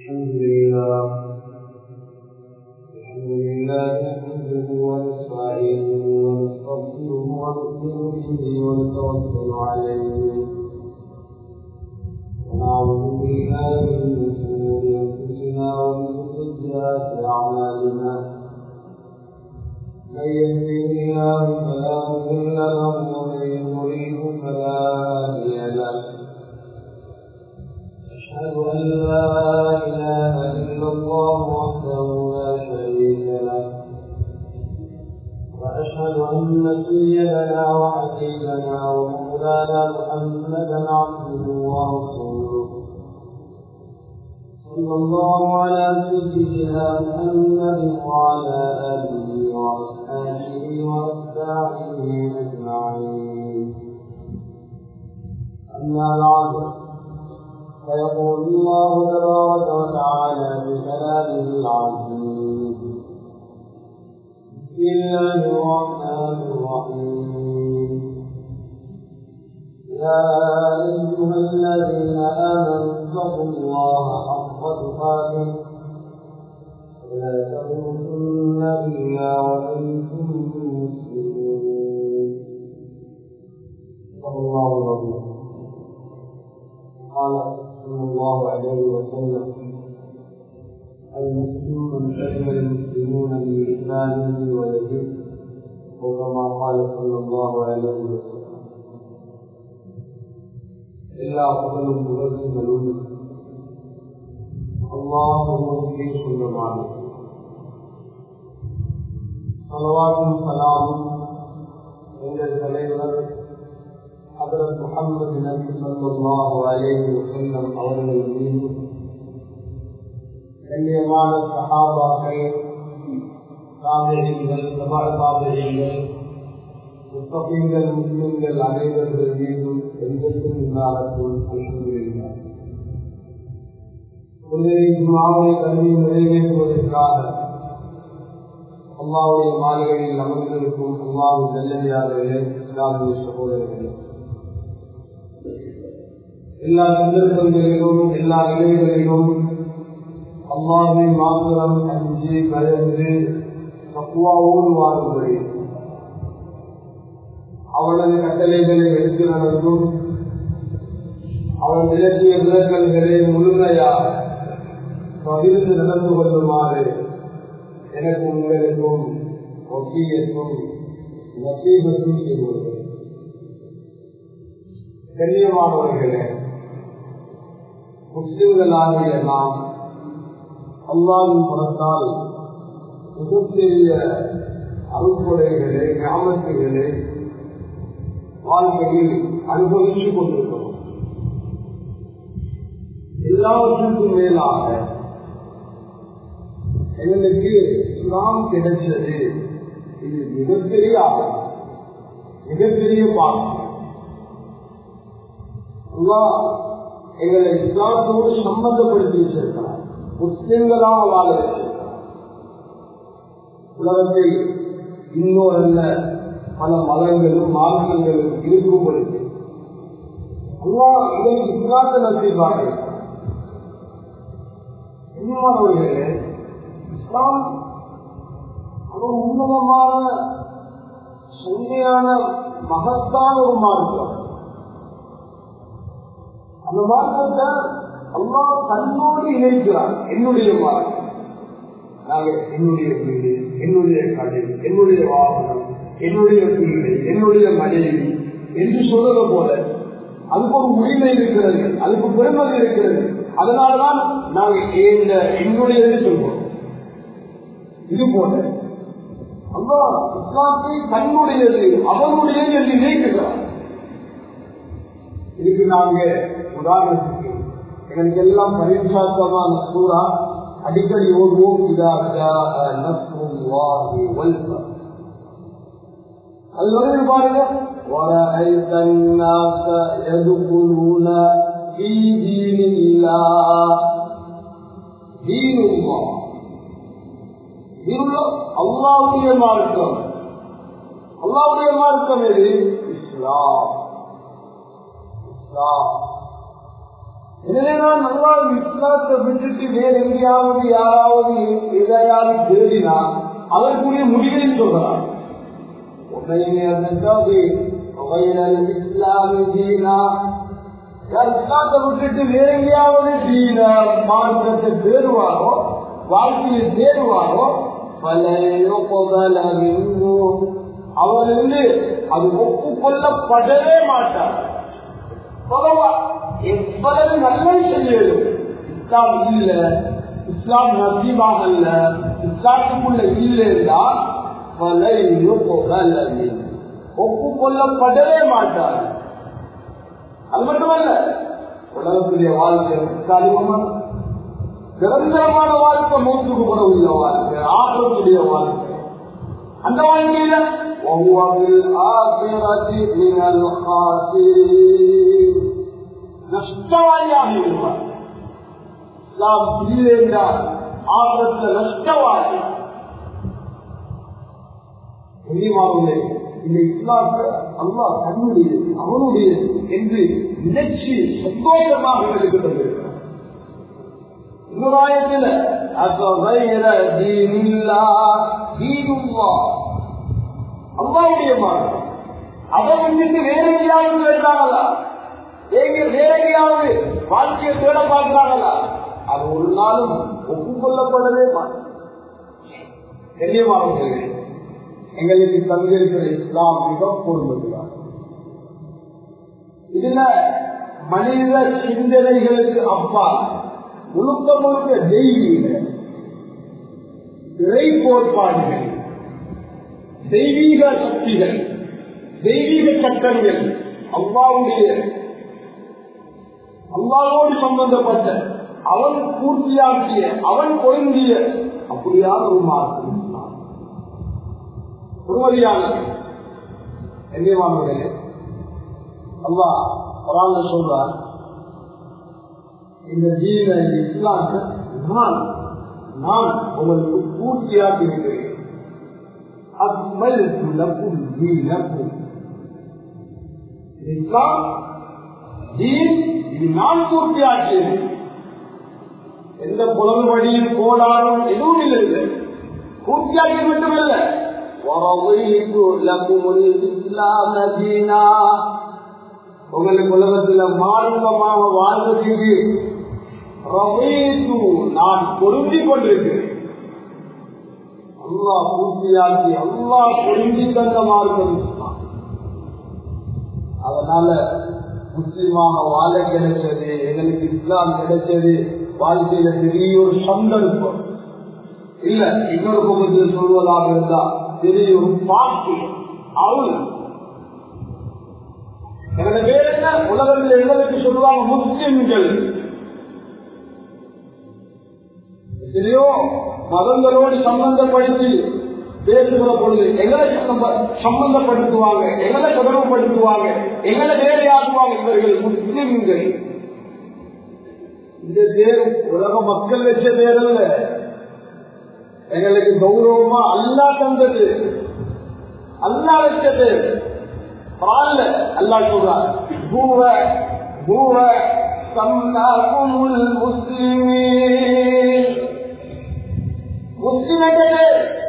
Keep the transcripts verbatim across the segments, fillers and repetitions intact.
الحمد لله الحمد لله نحمده ونستعينه ونستغفره ونؤمن به ونتوكل عليه ونعوذ بالله من شرور انفسنا ومن سيئات اعمالنا من يهده الله فلا مضل له ومن يضلله فلا هادي له أشهد أن لا إله إلا الله وحده لا شريك له وأشهد أن سيدنا وحبيبنا ومولانا محمدا عبده ورسوله صلى الله على سيدنا محمد وعلى آله وأصحابه وأتباعه أجمعين أما بعد فيقول الله تبارك وتعالى بكلامه العزيز بسم الله الرحمن الرحيم يا أيها الذين آمنوا اتقوا الله حق تقاته ولا تموتن إلا وأنتم مسلمون صلى الله عليه وسلم قال صلى الله عليه وسلم المسلم من سلم المسلمون بلسانه ويده وكما قال صلى الله عليه وسلم إلا قبل مغزم الأمة اللهم في كل معنا صلوات سلام عند الخليفة حضرت محمد نبي صلى الله عليه وسلم அவர்கள் மீது கண்ணியமான சஹாபாக்கள் தாபிஈன்கள் தபா தாபிஈன்கள் முத்தகீன்கள் முஸ்லிம்கள் அனைவர்கள் மீதும் என்றென்றும் உண்டாகட்டும் அல்ஹம்துலில்லாஹ். ஜும்ஆவை கல்வி நிறைவேற்றுவதற்காக அல்லாஹ்வுடைய மாளிகையில் அமர்ந்திருக்கும் அல்லாஹ்வின் நல்லடியார்களே இஸ்லாமிய சகோதரர்களே, எல்லா சந்தர்ப்பங்களிலும் எல்லா நிலைகளிலும் அல்லாஹ்வை மாத்திரம் அஞ்சி பயந்து தக்வாவோடு வாழும்படி அவனது கட்டளைகளை எடுத்து நடந்தும் அவன் விளக்கிய விளக்கல்களை முழுமையாக பகிர்ந்து நடந்து கொள்ளுமாறு எனக்கு உங்களுக்கும் ஒப்பியத்தும் நசீபத்தும் செய்வது. கண்ணியமானவர்களே, முஸ்லிம்களாகிய நாம் அல்லாஹ்வின் புறத்தால் மிகப்பெரிய அருள்கொடைகளை ஞாபகங்களை வாழ்க்கையில் அனுபவித்துக் கொண்டிருக்கிறோம். எல்லாவற்றுக்கும் மேலாக எங்களுக்கு இஸ்லாம் கிடைச்சது, இது மிகப்பெரிய ஆபத்து, மிகப்பெரிய பாடம். அல்லாஹ் எங்களை இஸ்லாத்தோடு சம்பந்தப்படுத்தி வச்சிருக்கிறார், முஸ்லிம்களாக வாழ வச்சிருக்கிறார். உலகத்தில் இன்னொரு பல மதங்களும் மார்க்கங்களும் இருக்கும் பொழுது அல்லாஹ் எங்களுக்கு இஸ்லாத்தை நம்பிப்பாங்க. இன்னொருவர்களே, இஸ்லாம் ஒரு உன்னதமான உண்மையான மகத்தான ஒரு மார்க்கம். அந்த மார்க்கத்தை அல்லாஹ் தன்னோடு இணைக்கிறார். என்னுடைய மார்க்கம், நாங்கள் என்னுடைய வீடு, என்னுடைய கடை, என்னுடைய வாகனம், என்னுடைய பிள்ளை, என்னுடைய மனைவி என்று சொல்றது போல அதுக்கு ஒரு உரிமை இருக்கிறது, அதுக்கு பெருமதி இருக்கிறது. அதனால்தான் நாங்கள் ஏந்த என்னுடையது சொல்வோம். இது போல அல்லாஹ் இஸ்லாத்தை தன்னுடையது, அவனுடையது என்று நினைக்கிறார். இதுக்கு நாங்க உதாரணத்துக்கு எங்களுக்கு எல்லாம் பரிசாத்தமான சூறா அடிக்கடி ஓடுவோம். அது வந்து பாருங்க, وَرَأَيْتَ النَّاسَ يَدْخُلُونَ فِي دِينِ اللَّهِ دِينُ اللَّهِ அல்லாஹ்வுடைய மார்க்கம். அல்லாஹ்வுடைய மார்க்கம் எது? இஸ்லாம். எனவேதான் நல்லா இஸ்லாத்தை விட்டுட்டு வேற எங்கேயாவது யாராவது எதையாவது தேடினா அதற்குரிய முடிவுன்னு சொல்றான். இஸ்லாத்தை விட்டுட்டு வேற எங்கேயாவது தீன மார்க்கத்தை தேடுவாரோ வாழ்க்கையை தேடுவாரோ அவரிருந்து அது ஒப்புக்கொள்ளப்படவே மாட்டார். எவ்வளவு நல்லது செய்யும் இஸ்லாம் இல்ல, இஸ்லாம் நசீபாக அல்ல, இஸ்லாத்துக்குள்ள இல்லைன்னா ஒப்புக்கொள்ளப்படவே மாட்டார். அது மட்டுமல்ல, உலகத்துடைய வாழ்க்கை நிரந்தரமான வாழ்க்கை, மூத்துக்கு கூட உள்ள வாழ்க்கை, ஆற்றக்கூடிய வாழ்க்கை. அந்த வாழ்க்கையில நஷ்டவாதியாக இருப்பார். இஸ்லாம் இல்லை என்றால் ஆபத்தில் நஷ்டவாதி. இந்த இஸ்லாத்தை அல்லாஹ் தன்னுடைய அவனுடைய என்று நினைச்சு சந்தோஷமாக எடுக்கப்பட்டிருக்கிறார். இன்னொரு ஆயத்தில் அல்லாஹ்வுடைய மார்க்கம் அதை வந்துட்டு வேற எங்கேயாவது கேட்டாங்களா, வேற எங்கேயாவது வாழ்க்கையை தேட பார்க்கிறாங்களா, அது ஒரு நாளும் ஒப்புக்கொள்ளப்படவே மாட்டேன். கண்ணியமாக எங்களுக்கு தந்திருக்கிற இஸ்லாம் மிக பொருந்துகிறார். இதுல மனித சிந்தனைகளுக்கு அப்பால் முழுக்க முழுக்க தெய்வீக இறை கோட்பாடுகள், தெய்வீக சக்திகள், தெய்வீக சட்டங்கள், அல்லாஹ்வுடைய அல்லாஹ்வோடு சம்பந்தப்பட்ட அவன் பூர்த்தியாக்கிய அவன் பொருந்திய அப்படியான ஒரு மார்க்கம் ஒருவரியானது. என்னவானவர்களே, அல்லாஹ் குர்ஆன்ல சொல்றார், இந்த தீன இஸ்லாத்தை நான் நான் உங்களுக்கு பூர்த்தியாக்கி இருக்கிறேன். அக்மல்து லக்கும் தீனக்கும். இஸ்லாம் தீன் இது நான் பூர்த்தியாக்கியது. எந்த புலன்படியும் கோளாறும் எதுவும் இல்லை. பூர்த்தியாக்கி மட்டுமல்ல, உங்களுக்கு உலகத்தில் மார்க்கமாக வாழ்வதற்கு நான் பொருந்தி கொண்டிருக்கிறேன். அல்லாஹ் பூர்த்தியாக்கி அல்லாஹ் பொருந்தி தந்த மார்க்கம். அதனால முஸ்லிமாக வாழ கிடைச்சது, எங்களுக்கு இஸ்லாம் கிடைச்சது வாழ்க்கையில பெரிய ஒரு சந்தர்ப்பம் இல்ல. இன்னொரு பகுதியில் சொல்வதாக இருந்தா பெரிய ஒரு பாட்டு அவள். எனது வேற என்ன உலகத்தில் எங்களுக்கு சொல்லுவாங்க முஸ்லிம்கள். எத்தனையோ மதங்களோடு சம்பந்தப்படுத்தி பேசுகிற பொழுது எங்களை சம்பந்தப்படுத்துவாங்க, எங்களை தொடர்புபடுத்துவாங்க, எங்களை வேலையாக்குவாங்க. இவர்கள் முஸ்லிம்கள். இந்த பேர் உலக மக்கள் வச்ச பேர் அல்ல, எங்களுக்கு கௌரவமா அல்லாஹ் தந்தது, அல்லாஹ் வச்சது. அல்லாஹ் சொல்றார், பூவ பூவ சம்மாகுல் முஸ்லிமீன். முஸ்லிம் என்றது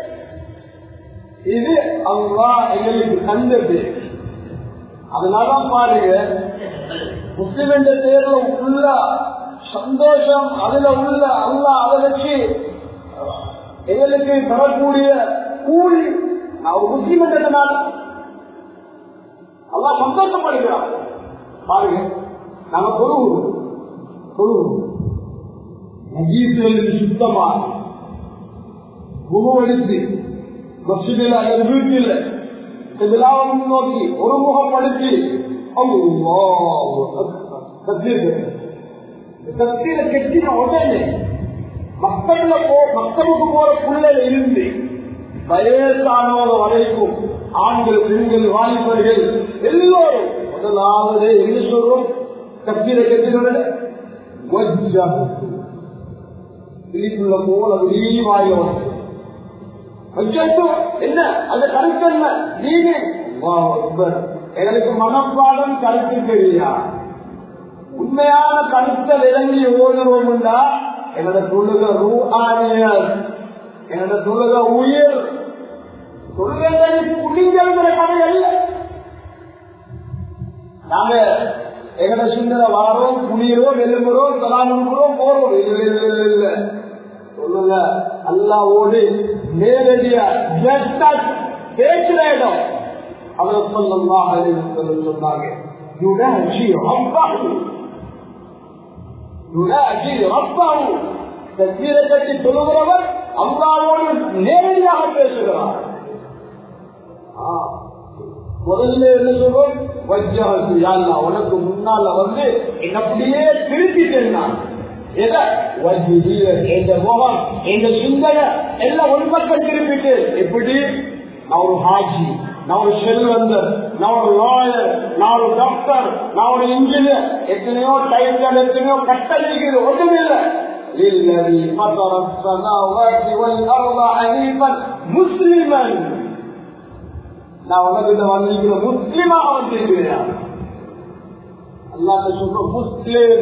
இது அல்லாஹ் எங்களுக்கு தந்தது. அதனால பாருங்க, முஸ்லிம் என்ற பேர்ல உள்ள சந்தோஷம், அதுல உள்ள அல்லாஹ் அதை வச்சு எங்களுக்கு தரக்கூடிய கூலி. நான் ஒரு முஸ்லிம் என்றதுனால அல்லாஹ் சந்தோஷப்படுகிறான். பாருங்க, நாங்க பொருள் பொருள் நஜீசுகளுக்கு சுத்தமா முகவடித்து மஸ்ஜிதில் அல்லது வீட்டில் விழாவை நோக்கி ஒரு முகப்படுத்தி சக்தியில கெட்டின உடனே மக்கள்ல போ மக்களுக்கு போற புள்ளையில இருந்து வயசானவங்க வரைக்கும் ஆண்கள், பெண்கள், வாலிபர்கள் எல்லோரும் முதலாவது என்ன சொல்றோம்? சக்தியில கெட்டின விழிப்புள்ள போல விரிவாயோம் என்ன அந்த கருத்து என்ன? நீங்க எங்களுக்கு மனப்பாடம் கருத்து தெரியா? உண்மையான கருத்தை விளங்கி ஓதுவோம்டா என்னோட தொழுக ரூஹானியர், என்னோட தொழுக உயிர். தொழுகை புடிங்கிற கதை அல்ல. நாங்க எங்கட சிந்தனை வாரோம், புனியோம், எலும்புறோம், சலாமுறோம், போறோம். இல்ல இல்ல இல்ல இல்ல சொல்லுங்க, அல்லாஹ்வோடு நேரடியா பேசுற இடம். அவர் ஸல்லல்லாஹு அலைஹி வஸல்லம் சொன்னாங்க, யுனாஜி ரப்பஹு யுனாஜி ரப்பஹு. தக்பீரை கட்டி தொழுகிறவர் அல்லாஹ்வோடு நேரடியாக பேசுகிறார். முதல்ல என்ன சொல்றோம், வஜ்ஜஹது யா அல்லாஹ், உனக்கு முன்னால வந்து என்ன அப்படியே திருப்பிட்டேன் நான். எதை வஜ்ஜிய என்ற முகம் என்ற சிந்தனை எல்லாம் ஒரு பக்கம் திருப்பிட்டு, எப்படி நான் ஒரு ஹாஜி, நான் ஒரு செல்வந்தர், நான் ஒரு லாயர், நான் ஒரு டாக்டர், நான் ஒரு இன்ஜினியர், எத்தனையோ டைட்டில், எத்தனையோ கட்டளை இருக்குது, ஒன்றும் இல்லை. للذي فطر السماوات والأرض حنيفا مسلما. நான் உலகத்தை வந்திருக்கிற முஸ்லிமா வந்திருக்கிறேன். அல்லாஹ் சொல்ற முஸ்லிம்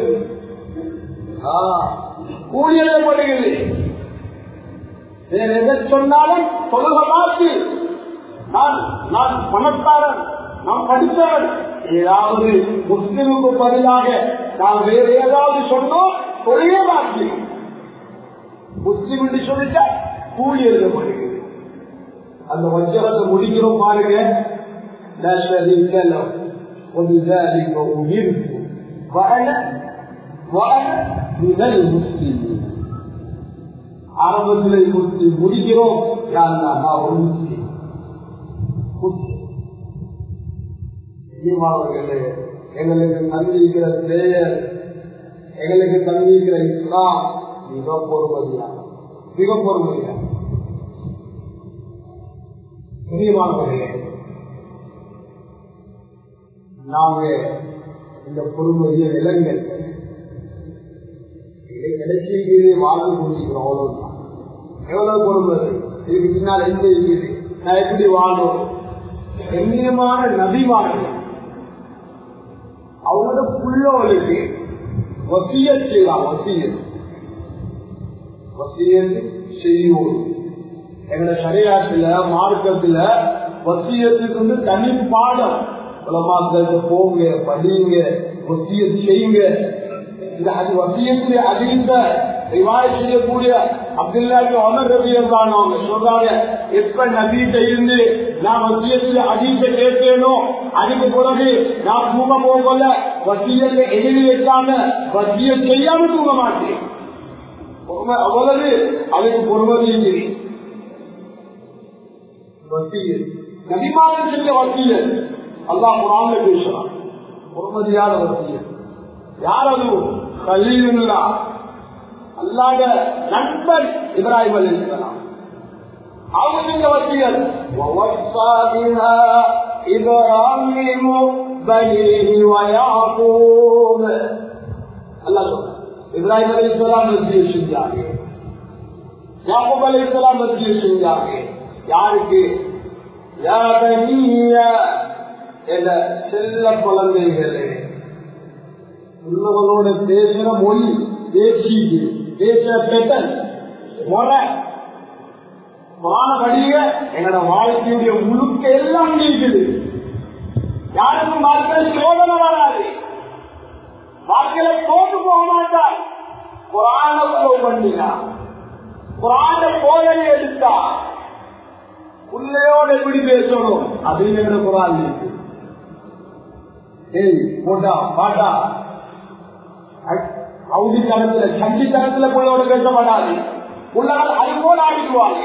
கூலியப்படுகிறது. வேற எதை சொன்னாலும் சொல்லுக மாற்றி, நான் நான் பணக்காரன், நான் படித்தவன், ஏதாவது முஸ்லிமுக்கு பதிலாக நான் வேற ஏதாவது சொன்னோம் தொழில மாற்றி முஸ்லிம் என்று சொல்லிட்டா கூலி எழுதப்படுகிறது. அந்த வஞ்சகத்தை முடிக்கிறோம் பாருங்க. ஆரம்பத்தில் முடிக்கிறோம், எங்களுக்கு தந்திருக்கிற பிளேயர், எங்களுக்கு தந்திருக்கிற இஸ்லாம் மிக பொறுமதியா மிக பொறுமதியா நாங்க இந்த பொறுமதியை விலங்கள் கிடைச்சிருக்கிறதே வாழ்ந்து கொண்டிருக்கிறோம். அவ்வளவுதான். எவ்வளவு பொறுமதி இதுக்கு பின்னால் எந்த இருக்குது, நான் எப்படி வாழும். கண்ணியமான நபிமார்கள் அவங்களோட புள்ளவர்களுக்கு வசியத் செய்யலாம். வசியத் வசியத் செய்யும். எங்களோட சரியாத்துல மார்க்கத்துல வசியத்துக்கு வந்து தனி பாடம். உலமாக்களுக்கு போங்க, படிங்க, வசியத் செய்யுங்க. இந்த அது வசியத்துடைய அதிக ரிவாயத் செய்யக்கூடிய அப்துல்லாஹி உமர் ரலியல்லாஹு அன்ஹு சொல்றாங்க, எப்ப நபிட்ட இருந்து நான் வசியத்துல அதிக கேட்கேனோ அதுக்கு பிறகு நான் தூங்க போகல, வசியத்தை எழுதி வைக்காம வசியத் செய்யாம தூங்க மாட்டேன். அவ்வளவு அதுக்கு பொறுமதி இருக்கிறேன். நபிமாரன் செஞ்ச வசியத் அல்லாஹ் குர்ஆன்ல பேசுறான். பொறுமதியான வசியத் யார்? அது கலீலுல்லாஹ், அல்லாஹ்வுடைய நண்பன் இப்ராஹிம் அலைஹிஸ்ஸலாம். அவங்க செஞ்ச வசியத் வவஸா பிஹா இப்ராஹீம் பனீஹி வ யாக்கூப். அல்லாஹ் இப்ராஹிம் அலைஹிஸ்ஸலாம் வசியத் செஞ்சாங்க, யாக்கூப் அலைஹிஸ்ஸலாம் வசியத் செஞ்சாங்க. யாருக்கு? யா பனிய, என்ற செல்ல குழந்தைகளே. உள்ளவங்களோட பேசுற மொழி, பேசிக்கு பேசுற பெட்டல் முறை மாணவடிய எங்களோட வாழ்க்கையுடைய முழுக்க எல்லாம் நீக்குது. யாருக்கும் வாழ்க்கையில் சோதனை வராது, வாழ்க்கையில தோற்று போக மாட்டார். குர்ஆன பண்ணினா, குர்ஆன போதனை எடுத்தா உள்ளையோட எப்படி பேசணும் அப்படின்னு எங்க குர்ஆன் இருக்கு. ஏய் போட்டா பாட்டா அவுடி தரத்துல சண்டி தரத்துல பிள்ளையோட பேசப்படாது. உள்ளால் அது போல ஆடிக்குவாங்க.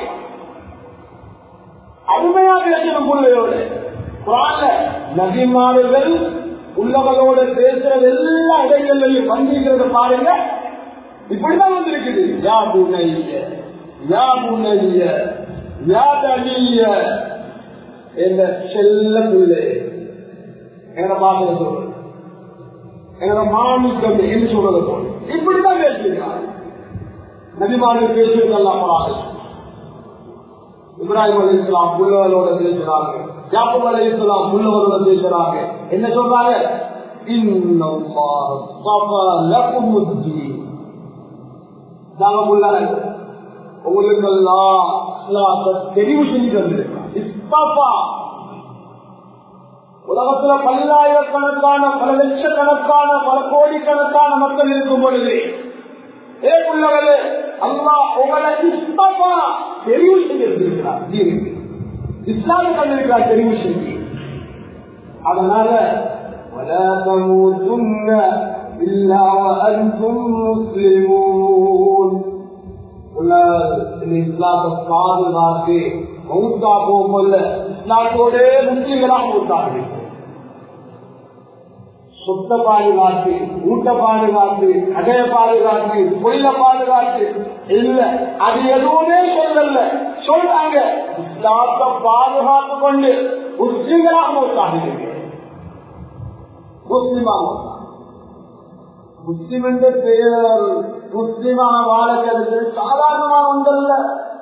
அருமையா பேசணும் பிள்ளையோடு. குர்ஆன்ல நபிமார்கள் உள்ளவங்களோட பேசுறது எல்லா இடங்கள்லையும் வந்திருக்கிறத பாருங்க. இப்படிதான் வந்திருக்குது. யா புனைய யா புனைய யா தனிய என்ற செல்ல பிள்ளை எங்களை பார்க்க சொல்றது, எங்களை மாணிக்கம் என்று சொல்றது போல இப்படிதான் பேசியிருக்காங்க. நபிமார்கள் பேசுறது எல்லாம் இப்ராஹிம் அலைஹிஸ்ஸலாம் புள்ளவரோட பேசுறாங்க, யாக்கூப் அலைஹிஸ்ஸலாம் புள்ளவரோட பேசுறாங்க. என்ன சொல்றாங்க? இன்னல்லாஹ ஸஃபா லகுமுத்தீன். உங்களுக்கு எல்லாம் இஸ்லாத்தை தெரிவு செஞ்சு தந்திருக்கிறார். இஸ்தஃபா. உலகத்துல பல்லாயிரக்கணக்கான பல லட்சக்கணக்கான பல கோடிக்கணக்கான மக்கள் இருக்கும் பொழுது ஏ உள்ளவர்களே, அல்லாஹ் உங்களை இஸ்தஃபா தெரிவு செஞ்சிருக்கிறார். இஸ்லாமை தந்திருக்கிறார் தெரிவு செஞ்சு. அதனால ولا تموتن إلا وأنتم مسلمون. இஸ்லாத்தை பாதுகாத்து மௌத்தா போகல இஸ்லாத்தோட முஸ்லிம்களாக மௌத்தாங்க. சொத்த பாதுகாத்து, ஊட்ட பாதுகாத்து, அடைய பாதுகாத்து, பொருள பாதுகாத்து இல்ல, அது எதுவுமே சொல்லல. சொல்றாங்க இஸ்லாத்தை பாதுகாத்து கொண்டு முஸ்லிம்களாக மௌத்தாங்க. முஸ்லிமாக முஸ்லிம் என்ற பெயர் முஸ்லிமான வாழ்க்கை சாதாரணமான ஒன்றல்ல.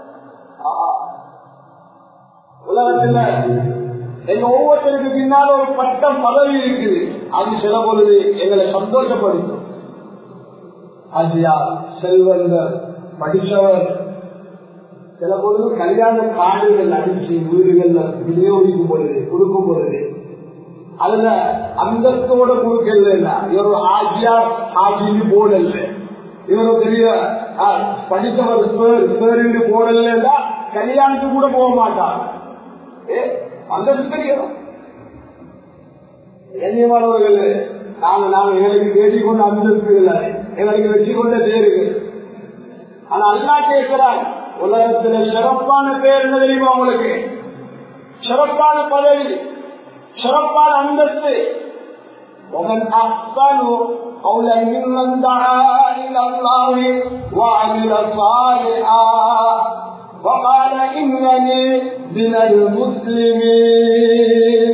உலகத்தில் எங்க ஒவ்வொருத்தருக்கு பின்னால் ஒரு பட்டம் பதவி இருக்குது. அது சில பொழுது எங்களை சந்தோஷப்படுத்தும். அஜியா செல்வந்தர் படித்தவர் சில பொழுது கல்யாண காடுகள் அடிச்சு வீடுகள்ல விநியோகிக்கும் பொழுது கொடுக்கும் பொழுது அதுல அந்தஸ்தோட கொடுக்கல. இவர் ஆஜியா ஆஜின்னு போடல, இவரு பெரிய படித்தவர் பேருந்து போடல, கல்யாணத்துக்கு கூட போக மாட்டார். அந்தஸ்து தெரியும். கண்ணியமானவர்கள், நாங்க நாங்க எங்களுக்கு தேடி கொண்ட அந்தஸ்து இல்லை, எங்களுக்கு வெற்றி கொண்ட பேரு. ஆனா அல்லா கேட்கிறார், உலகத்துல சிறப்பான பேர் என்ன தெரியுமா உங்களுக்கு? சிறப்பான பதவி, சிறப்பான அந்தஸ்து. ومن أحسن قولا ممن دعا إلى الله وعمل صالحا وقال إنني من المسلمين.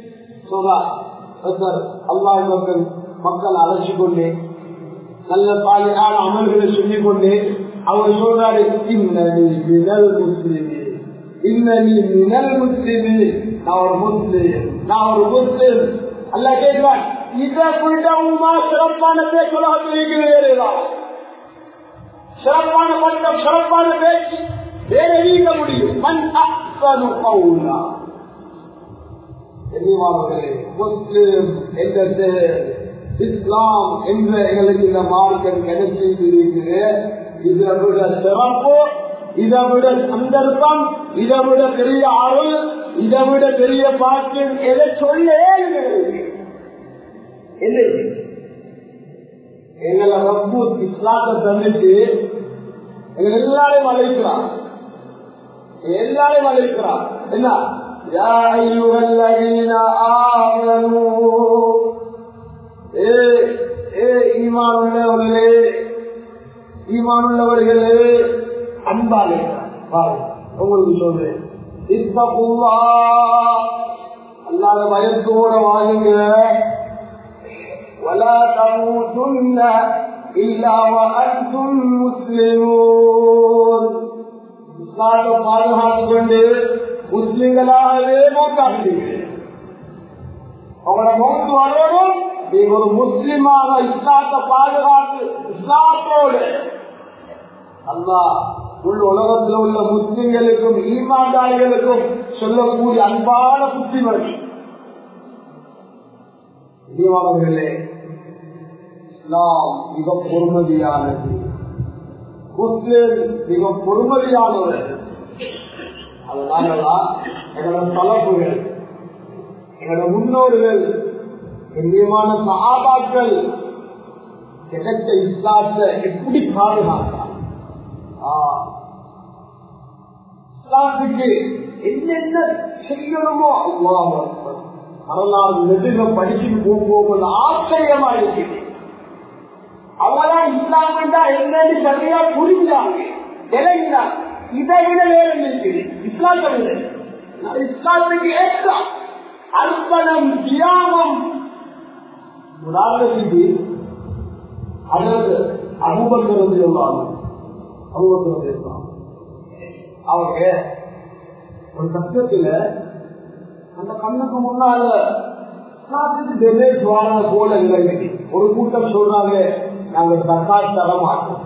அல்லாஹ் மக்கள் மக்கள் அழைச்சு கொண்டு நல்ல சாலிஹான அமல்களை சொல்லிக் கொண்டு அவர் சொல்றாரு, இன்னனி மினல் முஸ்லிமீன், இன்னனி மினல் முஸ்லிமீன், நான் ஒரு முஸ்லிம், நான் ஒரு முஸ்லிம். அல்லாஹ் கேட்கிறான், இதை விடவுமா சிறப்பான பேச்சு உலகத்தில் வேறுதான்? சிறப்பான பட்டம், சிறப்பான பேச்சு வேற நீங்க முடியும். மன் அஹ்ஸனு கௌலா. முஸ்லிம் என்ற இஸ்லாம் என்ற எங்களுக்கு இந்த மார்க்கம் கிடைச்சிருக்கிறது. இதை விட சிறப்பு, இதை விட சந்தர்ப்பம், இதை விட பெரிய அருள், இதை விட பெரிய பாக்கியம் எதை சொல்ல எங்களை ரப்பு இஸ்லாத்தை தந்துட்டு எங்களை எல்லாரையும் அழைக்கிறான், எல்லாரையும் அழைக்கிறான். என்ன யா அய்யுஹல்லதீன ஆமனூ, ஏ ஏ ஈமான் உள்ளவர்களே, ஈமான் உள்ளவர்களே அன்பாலே உங்களுக்கு சொல்றேன், இத்தகுல்லாஹ், அல்லாஹ்வை பயத்தோட வாழுங்க. வலா தமூதுன்ன இல்லா வஅன்தும் முஸ்லிமூன். இஸ்லாத்தை பாதுகாத்துக் கொண்டு முஸ்லிம்களாகவே மௌத்தாகிறீங்க. அவங்களோட மௌத்து வரணும், நீங்க ஒரு முஸ்லிமாக இஸ்லாத்தை பாதுகாத்து இஸ்லாத்தோடு அல்லாஹ் உள்ள உலகத்தில் உள்ள முஸ்லிம்களுக்கும் ஈமான்தாரிகளுக்கும் சொல்லக்கூடிய அன்பான புத்திமதி. தீவாளர்களே, இஸ்லாம் மிக பொறுமதியானது, முஸ்லிம் மிக பொறுமதியானவர். அதனாலதான் எங்களோட தலைப்புகள், எங்களோட முன்னோர்கள், கண்ணியமான சஹாபாக்கள் கிடைச்ச இஸ்லாத்தை எப்படி பாதுகாத்தார், இஸ்லாத்துக்கு என்னென்ன செய்யணுமோ அல்லாஹ் வரலாறு நெடுக படிச்சுட்டு போகும்போது ஆச்சரியமா இருக்கு. அவங்கதான் இஸ்லாம் என்றா என்னன்னு சரியா புரிஞ்சாங்க, விளங்கினாங்க. இதை விட வேற இருக்குது இஸ்லாம். இஸ்லாத்துக்கு ஏற்ற அர்ப்பணம், தியாகம். உதாரணத்துக்கு அதாவது அபூபக்கர் ரலியல்லாஹு அன்ஹு அவங்க ஒரு கஷ்டத்துல அந்த கண்ணுக்கு முன்னால போல ஒரு கூட்டம் சொல்றாங்க நாங்க தக்காத் தர மாட்டோம்.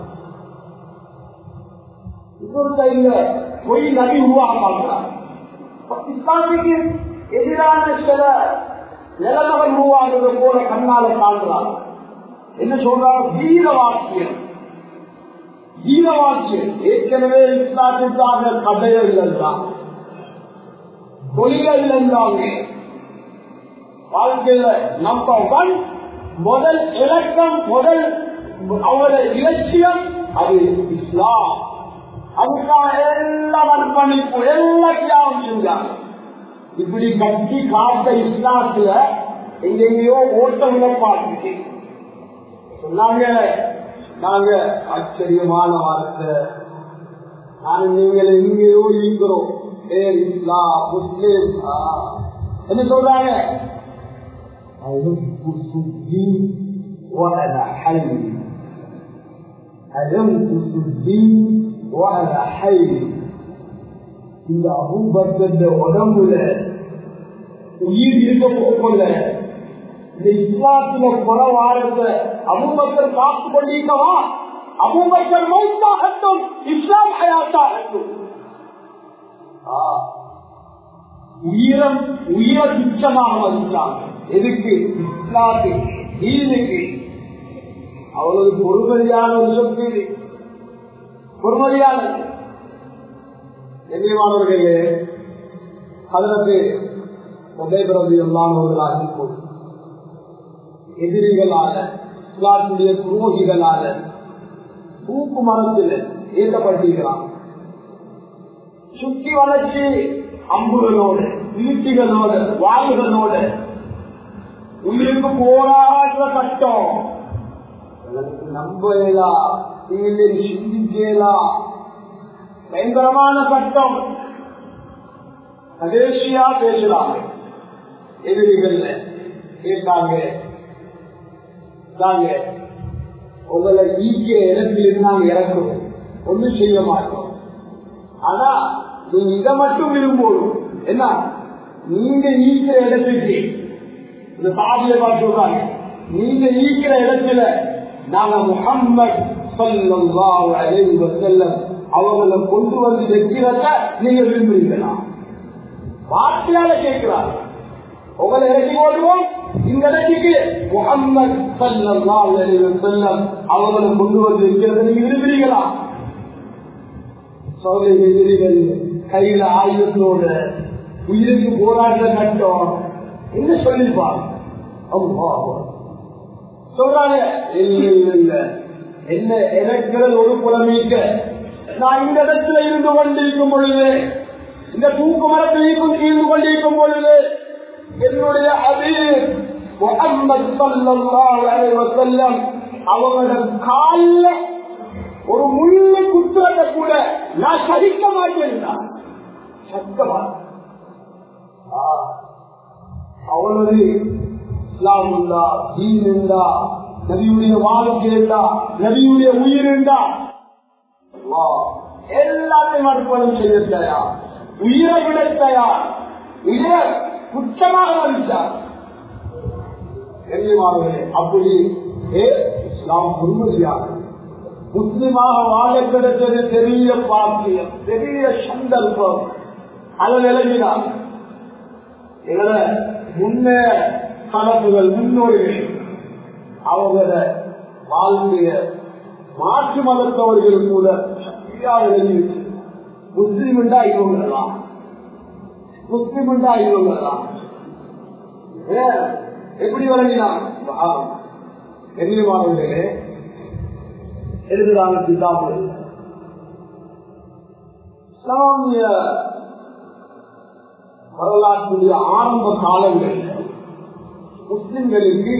இன்னொரு கையில பொய் நபி உருவாக பார்க்கிறாங்க. இஸ்லாமிக்கு எதிரான சில நிலநகர் உருவாகிறது போல கண்ணால காண்கிறாங்க. என்ன சொல்றாங்க? வீர வாக்கியம், வீர வாக்கியம். ஏற்கனவே இஸ்லாத்திற்காக கதைகள் இருந்தாங்க, தொழில்கள் இருந்தாங்க. வாழ்க்கையில நம்பர் ஒன் முதல் இலக்கம், முதல் அவங்களோட இலட்சியம் அது இஸ்லாம். அதுக்காக எல்லாம் அர்ப்பணிப்பு, எல்லாம் தியாகம் செஞ்சாங்க. இப்படி கட்சி காத்த இஸ்லாத்துல எங்கெங்கயோ ஓட்டம் பார்த்துட்டு சொன்னாங்க. நாங்க ஆச்சரியமான வார்த்தை, நாங்க நீங்கள் எங்கேயோ ஈங்கிறோம். ஏ இஸ்லாம் முஸ்லிம் என்ன சொல்றாங்க? இந்த அபூபக்கர் உடம்புல உயிர் இருக்க போகல, இந்த இஸ்லாத்தில பல வாரத்தை அபூபக்கர் காத்து கொண்டிருக்கவா? அபூபக்கர் மௌத்தாகட்டும், இஸ்லாம் ஹயாத்தாகட்டும். உயிரம் உயிர துச்சமாக மதித்தாங்க. எதுக்கு? இஸ்லாத்துக்கு, தீனுக்கு. அவர்களுக்கு பொறுமதியான ஒரு சொத்து, பொறுமதியான கண்ணியமானவர்களே. அதற்கு உதயபிரதி எல்லானவர்களாக இருக்கும் எதிரிகளால, இஸ்லாத்துடைய துரோகிகளால தூக்கு மரத்தில் ஏற்றப்பட்டிருக்கிறான். சுற்றி வளர்ச்சி அம்புகளோட, ஈட்டிகளோட, வாயுகளோட உயிருக்கு போராடுற கட்டம். நம்பலாம், சிந்திக்கலாம். பயங்கரமான சட்டம். கடைசியா பேசுறாங்க எதிரிகள். கேட்டாங்க, உங்களை ஈக்கிய இடத்தில் நாங்க இறக்குறோம், ஒன்றும் செய்ய மாட்டோம். ஆனா நீங்க இதை மட்டும் விரும்பும். என்ன? நீங்க ஈக்கிற இடத்துக்கு இந்த சாதியை பார்த்து சொல்றாங்க, நீங்க ஈக்கிற இடத்துல நாங்க முஹம்மது ஸல்லல்லாஹு அலைஹி வஸல்லம் அவங்களை கொண்டு வந்து வைக்கிறத நீங்க விரும்புறீங்களா? வார்த்தையால கேட்கிறாங்க. உங்களை இறக்கி போடுவோம், இந்த இடத்துக்கு முஹம்மது ஸல்லல்லாஹு அலைஹி வஸல்லம் அவங்களை கொண்டு வந்து வைக்கிறத நீங்க விரும்புறீங்களா? சோதனை எதிரிகள் கையில ஆயுதத்தோட உயிருக்கு போராட்ட கட்டம் என்ன சொல்லிருப்பாங்க? சொல்றாங்க, என்ன எனக்கு ஒரு புலமீக்க நான் இந்த இடத்துல இருந்து கொண்டிருக்கும் பொழுது, இந்த தூக்கு மரத்தில் இருந்து கொண்டிருக்கும் பொழுது என்னுடைய ஹபீப் முஹம்மது ஸல்லல்லாஹு அலைஹி வஸல்லம் அவங்களோட கால்ல ஒரு முள்ளு குத்துறத கூட நான் சகிக்க மாட்டேன். சத்தமா அவனது இஸ்லாம் உண்டா, தீன் உண்டா, நபியுடைய வாழ்க்கை உண்டா, நபியுடைய உயிர் உண்டா, எல்லாத்தையும் அர்ப்பணம் செய்ய தயார், உயிரை விட தயார், உயிரை குற்றமாக மதித்தார். அப்படி இஸ்லாம் பொறுமதியாக முஸ்லிமாக வாழ கிடைத்தது பெரிய பாக்கியம், பெரிய சந்தர்ப்பம். அதை விளங்கினார். எங்களை முன்ன கணக்குகள், முன்னோர்கள் அவங்கள வாழ்க்கைய மாற்று மதத்தவர்கள் கூட சக்தியாக எழுதிவிட்டு முஸ்லிம் என்றா இவங்கலாம், முஸ்லிம் என்றா இவங்கலாம் எப்படி விளங்கினார்? கண்ணியமானவர்களே, எழுதுறாங்க கிதாபு. இஸ்லாமிய வரலாற்றுடைய ஆரம்ப காலங்களில் முஸ்லிம்களுக்கு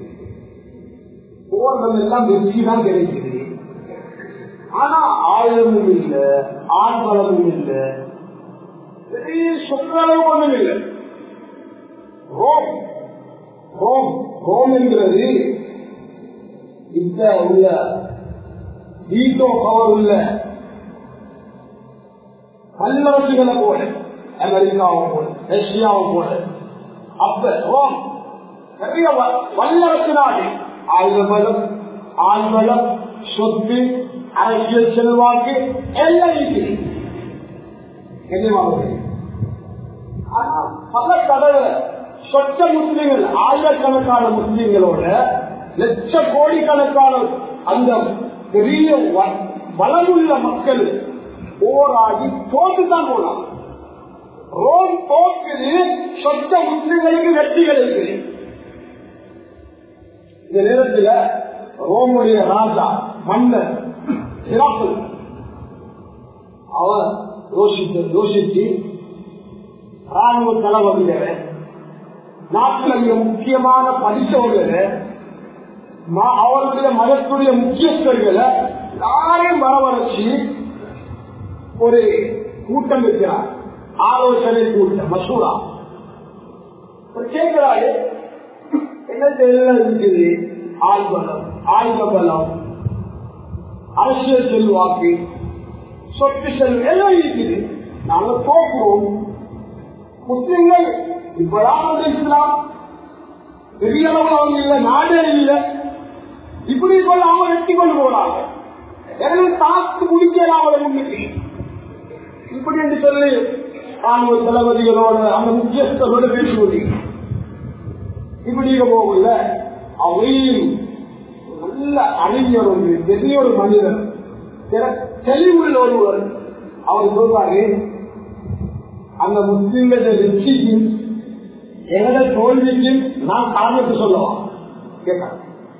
போர்கள் எல்லாம் வெற்றி தான் கிடைக்குது. ஆனா ஆயுதமும் இல்லை, ஆண்பலமும் இல்லை, பெரிய சொற்களவு ஒன்றும் இல்லை. ரோம் ரோம் ரோம் என்கிறது இப்ப உள்ள வீட்டோ பவர் உள்ள வல்லரசுகளை போல, அமெரிக்காவும் போல, ரஷ்யாவும் போல. அப்ப ரோம் நிறைய வல்லரசு நாடு, ஆயுத பலம், ஆழ்வலம், சொத்து, அரசியல் செல்வாக்கு எல்லாம் இருக்குது. ஆனா பல தடவை சொச்ச முஸ்லிம்கள், ஆயிரக்கணக்கான முஸ்லிம்களோட லட்ச கோடிக்கணக்கான அந்த பெரிய வளமுள்ள மக்கள் போராடி தோற்றுதான் போனாங்க. ரோம் தோற்குது, சொச்ச முஸ்லிம்களுக்கு வெற்றி கிடைக்குது. இந்த நேரத்தில் ரோமுடைய ராஜா மன்னர் சிறப்பு அவர் யோசித்து யோசித்து ராணுவ தளபதிகளை, நாட்டில் மிக முக்கியமான படித்தவர்களை, அவருடைய மதத்துடைய முக்கியஸ்தர்களை யாரையும் வரவழைச்சி ஒரு கூட்டம் இருக்கிறார். ஆலோசனை கூட்டம் மசூரா கேட்கிறாரு. என்ன எல்லாம் இருக்குது? ஆழ்வலம், ஆயுத பலம், அரசியல் செல்வாக்கு, சொத்து செல்வம் எல்லாம் இருக்குது. நாங்கள் தோற்றுவோம். முஸ்லிம்கள் இப்பதான் இஸ்லாம் பெரிய அளவு அவங்க இல்லை, நாடே இல்லை. இப்படி கொள்ள அவங்க வெற்றி கொண்டு போறாங்க. எனக்கு தாக்கு முடிக்கல அவங்களை முன்னிட்டு இப்படி என்று சொல்லி ராணுவ தளபதிகளோட அந்த முக்கியஸ்தரோட பேசுவது இப்படி போகல. அவையும் நல்ல அறிஞர் ஒன்று, பெரிய ஒரு மனிதர், தெளிவுள்ள ஒருவர். அவர் சொல்றாரு, அந்த முஸ்லிம்கள வெற்றிக்கும் எங்களோட தோல்விக்கும் நான் காரணத்தை சொல்லவா கேட்டார்.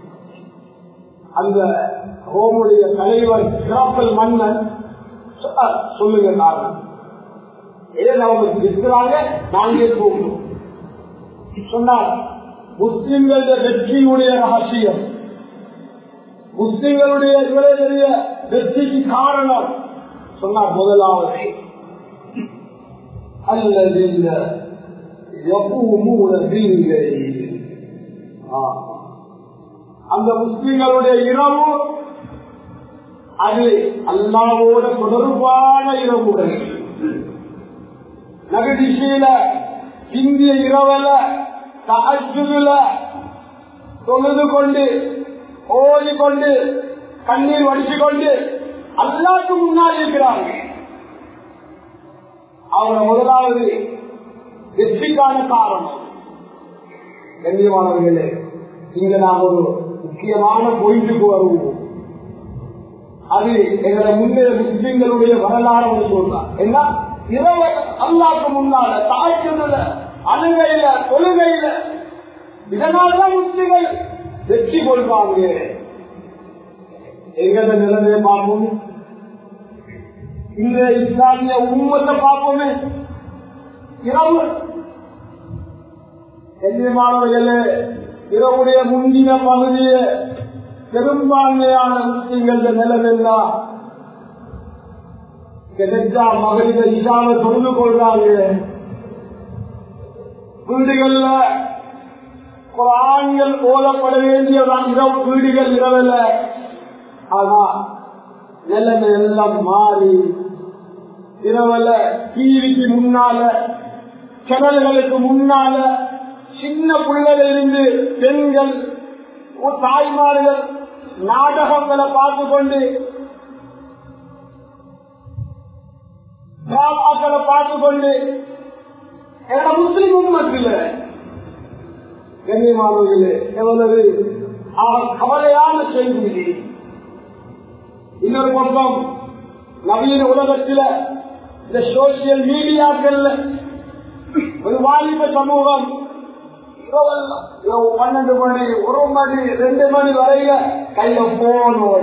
அந்த ரோமுடைய தலைவர் சிறப்பல் மன்னன் சொல்லுங்க காரணம். ஏன் அவங்க இருக்கிறாங்க, நாங்களே போகணும் சொன்னார். முஸ்லிம்களுடைய வெற்றியுடைய ரகசியம், முஸ்லிம்களுடைய இவருடைய வெற்றிக்கு காரணம் சொன்னார். முதலாவது அல்லது அந்த முஸ்லிம்களுடைய இரவு அது அல்லாஹ்வோட தொடர்பான இரவுகள். நகதிசையில இந்திய இரவல தஹஜ்ஜுதுல தொழுது கொண்டு ஓடிக்கொண்டு கண்ணீர் வடித்துக் கொண்டு அல்லாஹ்வுக்கு முன்னால் இருக்கிறாங்க. அவங்க முதலாவது வெற்றிக்கான காரணம். கண்ணியமானவர்களே, இங்க நாம் ஒரு முக்கியமான பொய்ட்டுக்கு வருவோம். அது எங்களை முன்னே முஸ்லிம்களுடைய வரலாறு சொல்றார். என்ன இரவு அல்லாஹ்வுக்கு முன்னால தாய்க்குள்ள அழுகையில தொழுகையில, இதனால்தான் முஸ்லிம்கள் வெற்றி கொள்வாங்க. எங்கள நிலைமையை பார்ப்போம், இந்த இஸ்லாமிய உம்மத்தை பார்ப்போமே. இரவு கண்ணியமானவர்களே, இரவுடைய முந்தின பகுதியை பெரும்பான்மையான முஸ்லிம்கள் நிலைமைதான் கிடைச்சா மகளிர இசாம தொழுது கொள்றாங்க. வீடுகள்ல குர்ஆன்கள் ஓதப்பட வேண்டிய இரவு வீடுகள் இரவல்ல. ஆனா நிலைமை எல்லாம் மாறி இரவல டிவிக்கு முன்னால, சேனல்களுக்கு முன்னால சின்ன பிள்ளைகள் இருந்து பெண்கள் தாய்மார்கள் நாடகங்களை பார்த்து கொண்டு பார்த்து கொண்டு முஸ்லிம் உம்மத்தில் கண்ணியமானவர்களே எவ்வளவு கவலையான செய்தி. இன்னொரு பக்கம் நவீன உலகத்தில் இந்த சோசியல் மீடியாக்கள் ஒரு வாலிப சமூகம் பன்னெண்டு மணி ஒரு மணி ரெண்டு மணி வரையில கையில போனோட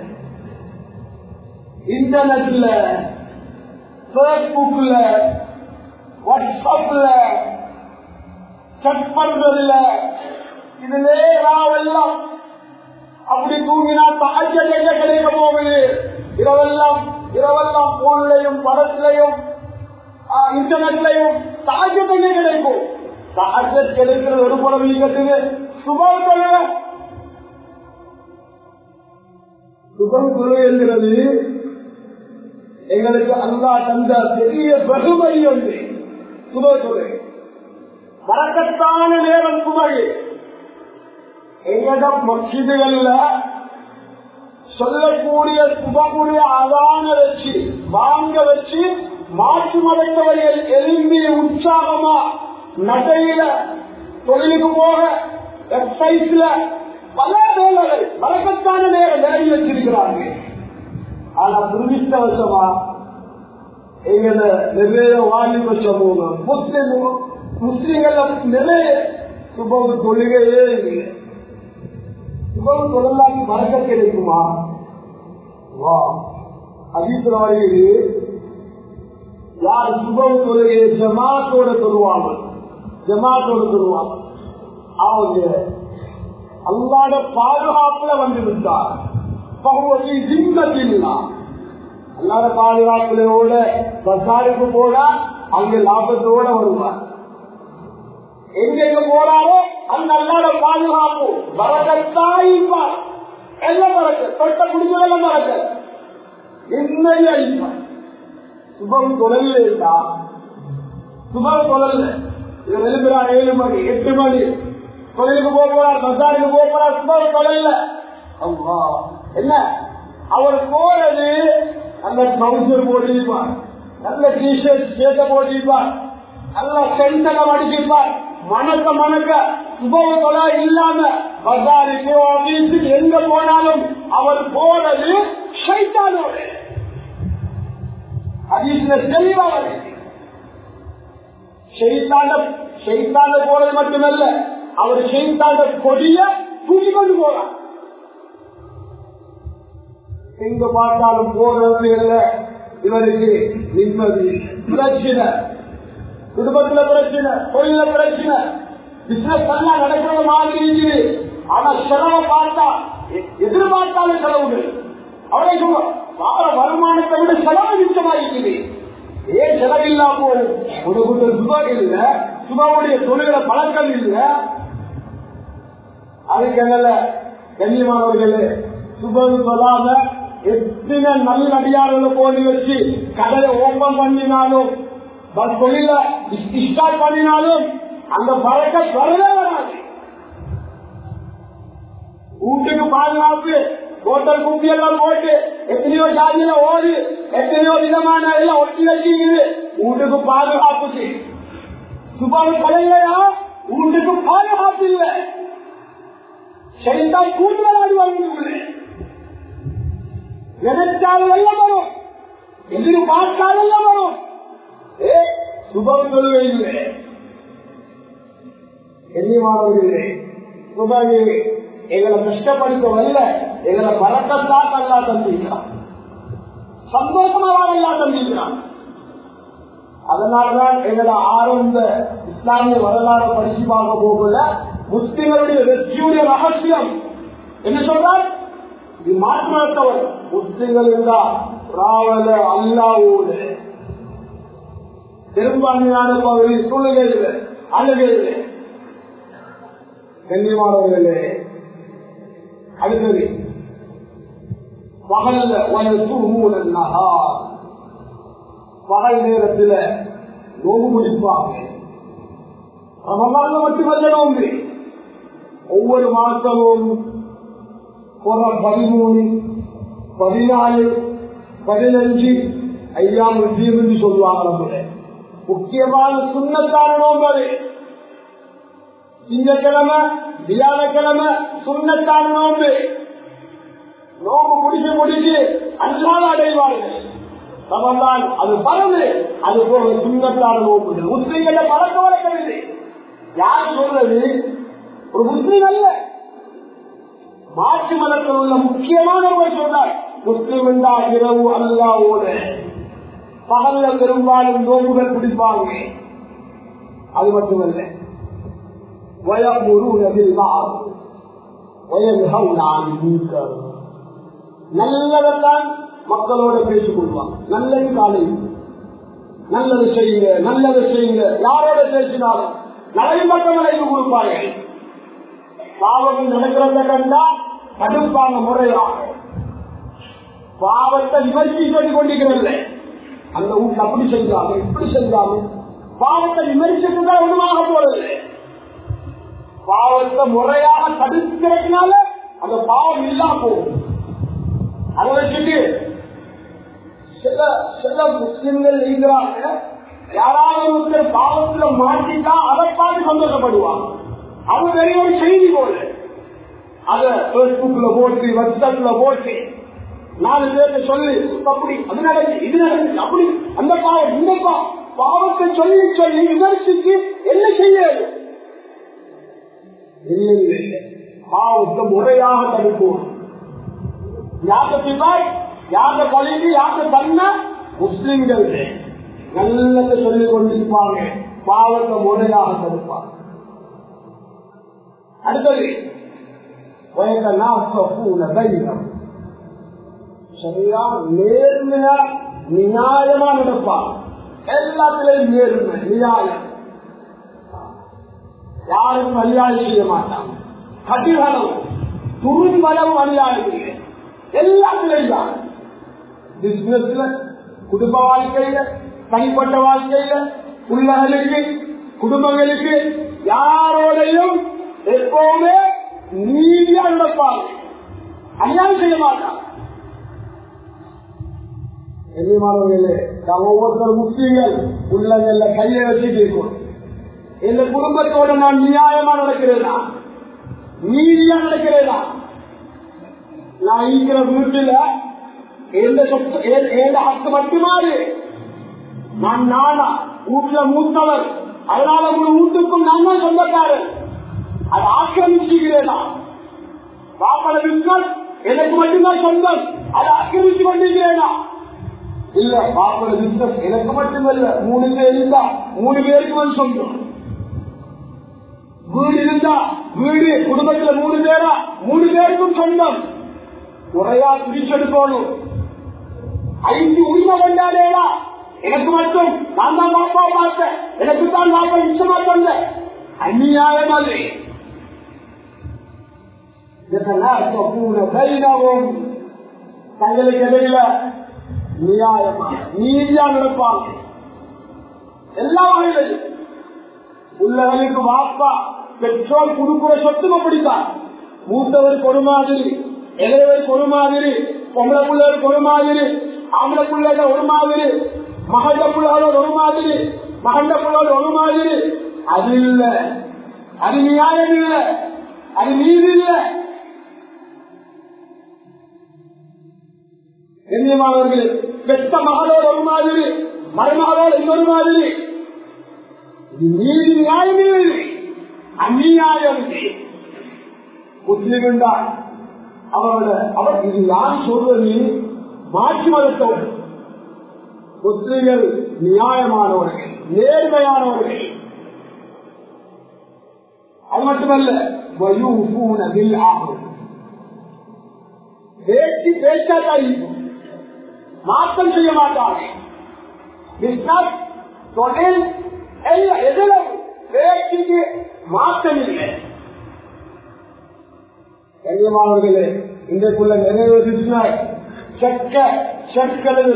இன்டர்நெட்ல பேஸ்புக்ல வாட்ஸ்அப்ல செக் பண்றதுல இதுலே ராவெல்லாம் அப்படி தூங்கினா தாய்ச்சல் எங்க கிடைக்க போகுது. இரவெல்லாம் இரவெல்லாம் போன்லையும் படத்திலையும் இன்டர்நெட்லையும் தாய்ச்சல் எங்க கிடைக்கும். தாய்ச்சல் கிடைக்கிறது ஒரு புறம் நீக்கத்துக்கு சுபம் சொல்லுங்க. சுபம் சொல்லு என்கிறது எங்களுக்கு அல்லாஹ் தந்த பெரிய பெருமை ஒன்று. சுப சொல்லு வரக்கத்தான நேரம் சுபை எங்கட மஸ்ஜிதுகள்ல சொல்லக்கூடிய சுபக்கூடிய அதான வச்சு வாங்க வச்சு மாற்று மதத்தவர்கள் எழும்பி உற்சாகமா நடையில தொழிலுக்கு போக வெப்சைட்ல பல வேலைகள் வழக்கத்தான நேரம் வேலை வச்சிருக்கிறாங்க. ஆனா துர்விஷ்டவசமா எங்கள நிறைய வாலிப சமூகம் முஸ்லிம் முஸ்லிம்கள் நிறைய சுபவு தொழுகையே இல்லை. சுபவு தொழிலாளி வழக்க கிடைக்குமா? வா அதிசயமாகிறது. யார் சுபவு தொழுகையை ஜமாத்தோட தொழுவாங்க, ஜமாத்தோட தொழுவாங்க, அவங்க அல்லாத பாதுகாப்புல வந்து விட்டார். அல்லாத பாதுகாப்புலோட பசாருக்கு போனா அங்க லாபத்தோட வருவார். எங்கெங்க போறாரோ அந்த அல்லாத பாதுகாப்பு வரகத்தாயிப்பார். எல்லாம் மறக்க தொட்ட குடிச்சதெல்லாம் மறக்க நிம்மதியா இருப்பார். சுபம் தொழில்டா, சுபம் தொழில் எழுப்புறார் ஏழு மணி எட்டு மணி தொழிலுக்கு போகிறார், பசாருக்கு போகிறார், சுபம் தொழில் என்ன அவர் போறது நல்ல ட்ரௌசர் போட்டிருப்பார், நல்ல டிஷர்ட் சேட்டை போட்டிருப்பார், நல்ல சென்டகம் அடிச்சிருப்பார், மணக்க மணக்க சுபம் தொலை இல்லாம பசாருக்கு ஆபீஸுக்கு எங்க போனாலும் அவர் போறது ஷைத்தானோட ஹதீஸ்ல தெளிவா வருது. ஷைத்தான போறது மட்டுமல்ல, அவர் ஷைத்தான கொடிய தூக்கி கொண்டு போறார். எங்க பார்த்தாலும் போறது இல்ல, இவருக்கு நிம்மதி பிரச்சனை, குடும்பத்துல பிரச்சனை, தொழில பிரச்சனை, பிசினஸ் எல்லாம் நடக்கிற மாதிரி இருக்குது. ஆனா செலவை பார்த்தா எதிர்பார்த்தாலும் செலவுகள் அவரை சொல்லுவோம். வார வருமானத்தை விட செலவு மிச்சமாயிருக்குது. ஏன் செலவில்லா போகும்? ஒரு கூட்டம் சுபா இல்ல, சுபாவுடைய தொழில பழக்கம் இல்ல. அதுக்கு என்ன கண்ணியமானவர்களே, சுபம் சொல்லாம எத்தனை நல்ல அடியார்களை போடி வச்சு கடையை ஓபன் பண்ணினாலும் தொழில ஸ்டார்ட் பண்ணினாலும் அந்த பழக்கம் வரவே வராது. வீட்டுக்கு பாதுகாப்பு ஹோட்டல் குப்பி எல்லாம் போட்டு எத்தனையோ ஜாதியில ஓடி எத்தனையோ விதமான எல்லாம் ஒட்டி வச்சுக்குது. வீட்டுக்கு பாதுகாப்புக்கு சுபாவு கொலையா? வீட்டுக்கு பாதுகாப்பு இல்லை. சரிதான் கூட்டுதலாடி வந்து நினைச்சாலும் எல்லாம் வரும், எதிர்பார்த்தாலும் எல்லாம் வரும். ஏ சுபம் சொல்லுவே இல்லை. எண்ணியமானவர்களே, சுபாவே எங்களை கஷ்டப்படுத்தவல்ல, எங்களை பறக்கத்தான் நல்லா தந்திருக்கிறான், சந்தோஷமாக நல்லா தந்திருக்கிறான். அதனால்தான் எங்களை ஆரம்ப இஸ்லாமிய வரலாறு படிச்சு பார்க்க போகல முஸ்லிம்களுடைய வெற்றியுடைய ரகசியம் என்ன சொல்றார்? இது மாற்றத்தவர் முஸ்லிம்கள் இருந்தால் ராவல அல்லாவோடு பெரும்பான்மையான பகுதி சூழ்நிலை அழுகையிலே. கண்ணியமானவர்களே, அடுத்தது பகல்ல பகல் நேரத்தில் நோம்பு முடிப்பாங்க. ரமலான்ல மட்டுமல்ல நோம்பு, ஒவ்வொரு மாசமும் பதிமூணு பதினாலு பதினஞ்சு ஐயாம் என்று சொல்லுவாங்க. நம்மள முக்கியமான சுண்ணத்தான நோம்பு அது. திங்கக்கிழமை வியாழக்கிழமை சுண்ணத்தான நோம்பு. நோம்பு முடிச்சு முடிச்சு அல்லாத அடைவார்கள். ரமலான் அது பரவு, அது போல சுண்ணத்தான நோம்பு. முஸ்லிம்கள பழக்க வழக்கவில்லை. யார் சொல்றது? ஒரு முஸ்லிம் அல்ல, மாற்று மதத்தில் உள்ள முக்கியமானவர் சொன்னார். முஸ்லிம் என்றால் இரவு அல்லாவோட, பகல்ல பெரும்பாலும் நோம்புகள் பிடிப்பாங்க. அது மட்டுமல்ல, நல்லதான் மக்களோட பேசிக் கொள்வாங்க. நல்லது காலை நல்லது செய்யுங்க, நல்லது செய்யுங்க. யாரோட பேசினாலும் நல்லது மட்டும் நினைவு கொடுப்பார்கள். பாவம் நடக்கிறத கண்டா தடுப்பாங்க முறையாக. பாவத்தை விமர்சி சொல்லிக் கொண்டிருக்கிறதில்லை. அந்த வீட்டுல அப்படி செஞ்சாங்க இப்படி செஞ்சாங்க, பாவத்தை விமர்சித்துதான் ஒன்றுமாக போறதில்லை. பாவத்தை முறையாக தடுக்கிறதுனால அந்த பாவம் இல்லாம போகும். அதை வச்சுட்டு சில சில முஸ்லிம்கள் இருக்கிறாங்க, யாராவது ஒருத்தர் பாவத்துல மாட்டிட்டா அதை பார்த்து சந்தோஷப்படுவாங்க. அது பெரிய ஒரு செய்தி போல அத பேஸ்புக்ல போட்டு வாட்ஸ்அப்ல போட்டு நாலு பேருக்கு சொல்லி அப்படி அது நடந்து இது நடந்து அப்படி அந்த பாவம் இந்த பாவத்தை சொல்லி சொல்லி விமர்சித்து என்ன செய்யாது. இல்லை இல்லை, பாவத்தை முறையாக தடுப்போம். யாத்திப்பாய் யாத்த பழிக்கு யாத்த பண்ண முஸ்லிம்கள் நல்லதை சொல்லிக் கொண்டிருப்பாங்க, பாவத்தை முறையாக தடுப்பாங்க. அடுத்தது சரியா நேர்மையா நியாயமா நடப்பாங்க. எல்லாத்திலையும் நேர்மை நியாயம், யாருக்கும் அநியாயம் செய்ய மாட்டாங்க. கடிகாலம் துரும்பளவும் அநியாயம் இல்லை. எல்லாத்திலையும் தான் பிசினஸ்ல, குடும்ப வாழ்க்கையில, தனிப்பட்ட வாழ்க்கையில, உள்ளவர்களுக்கு குடும்பங்களுக்கு யாரோடையும் எப்பவுமே நீதியா நடப்பாங்க, அநியாயம் செய்ய மாட்டாங்க. எண்ணிமானவர்களே, நாம் ஒவ்வொருத்தர் முஸ்லீம்கள் உள்ளங்கள்ல கையை வச்சுட்டு இருக்கோம். எந்த குடும்பத்தோட நான் நியாயமா நடக்கிறேனா, நீதியா நடக்கிறேனா? நான் இருக்கிற வீட்டுல எந்த சொத்து எந்த ஹக்கு மட்டுமாறு நான் நானா வீட்டுல மூத்தவர், அதனால உங்க வீட்டுக்கும் நான் தான் சொந்தக்காரன். அதை ஆக்கிரமிச்சுக்கிறேனா? பாப்பட பிசினஸ் எனக்கு மட்டும்தான் சொந்தம், அதை ஆக்கிரமிச்சு கொண்டிருக்கிறேனா? இல்ல, பாப்பட பிசினஸ் எனக்கு மட்டுமல்ல, மூணு பேர் இருந்தா மூணு பேருக்கு சொந்தம். வீடு இருந்தா வீடு குடும்பத்துல மூணு பேரா மூணு பேருக்கும் சொந்தம். முறையா பிரிச்செடுக்கணும். ஐந்து உரிமை கொண்டாடேடா, எனக்கு மட்டும் நான் தான் பாப்பா பார்த்தேன், எனக்கு தான் பாப்பா நிச்சயமா தந்த அநியாயம் அது. தங்களுக்கு இடையில நியாயமா நீதியா நடப்பாங்க. எல்லா வகையிலும் உள்ளவர்களுக்கு வாப்பா பெட்ரோல் கொடுக்கிற சொத்தும் அப்படித்தான். மூத்தவருக்கு ஒரு மாதிரி, இளையவருக்கு ஒரு மாதிரி, பொம்பளை பிள்ளைகளுக்கு ஒரு மாதிரி, ஆம்பளை பிள்ளைகள் ஒரு மாதிரி, மகண்ட பிள்ளைகளோட ஒரு மாதிரி, மகண்ட பிள்ளைகள் ஒரு மாதிரி. அது இல்ல, அது நியாயம் இல்ல, அது நீதி இல்ல. கண்ணியமானவர்களே, பெற்ற மகளோடு ஒரு மாதிரி, மருமகளோடு இன்னொரு மாதிரி. நீதி நியாயம் இல்லை, அந்நியாயம். முஸ்லிம் என்றால் அவரோட அவர் இது யார் சொல்வது மாற்றி மறுத்தவர். முஸ்லிம்கள் நியாயமானவர்கள், நேர்மையானவர்கள். அது மட்டுமல்ல, பேச்சு பேச்சாதான் மாற்றம் செய்ய மாட்டாங்க. பிசினஸ் தொழில் எதிலும் பேச்சுக்கு மாற்றம் இல்லை. கண்ணியமானவர்களே, இன்றைக்குள்ள நிறைய பிசினஸ் செக்க செக்கெழுதுற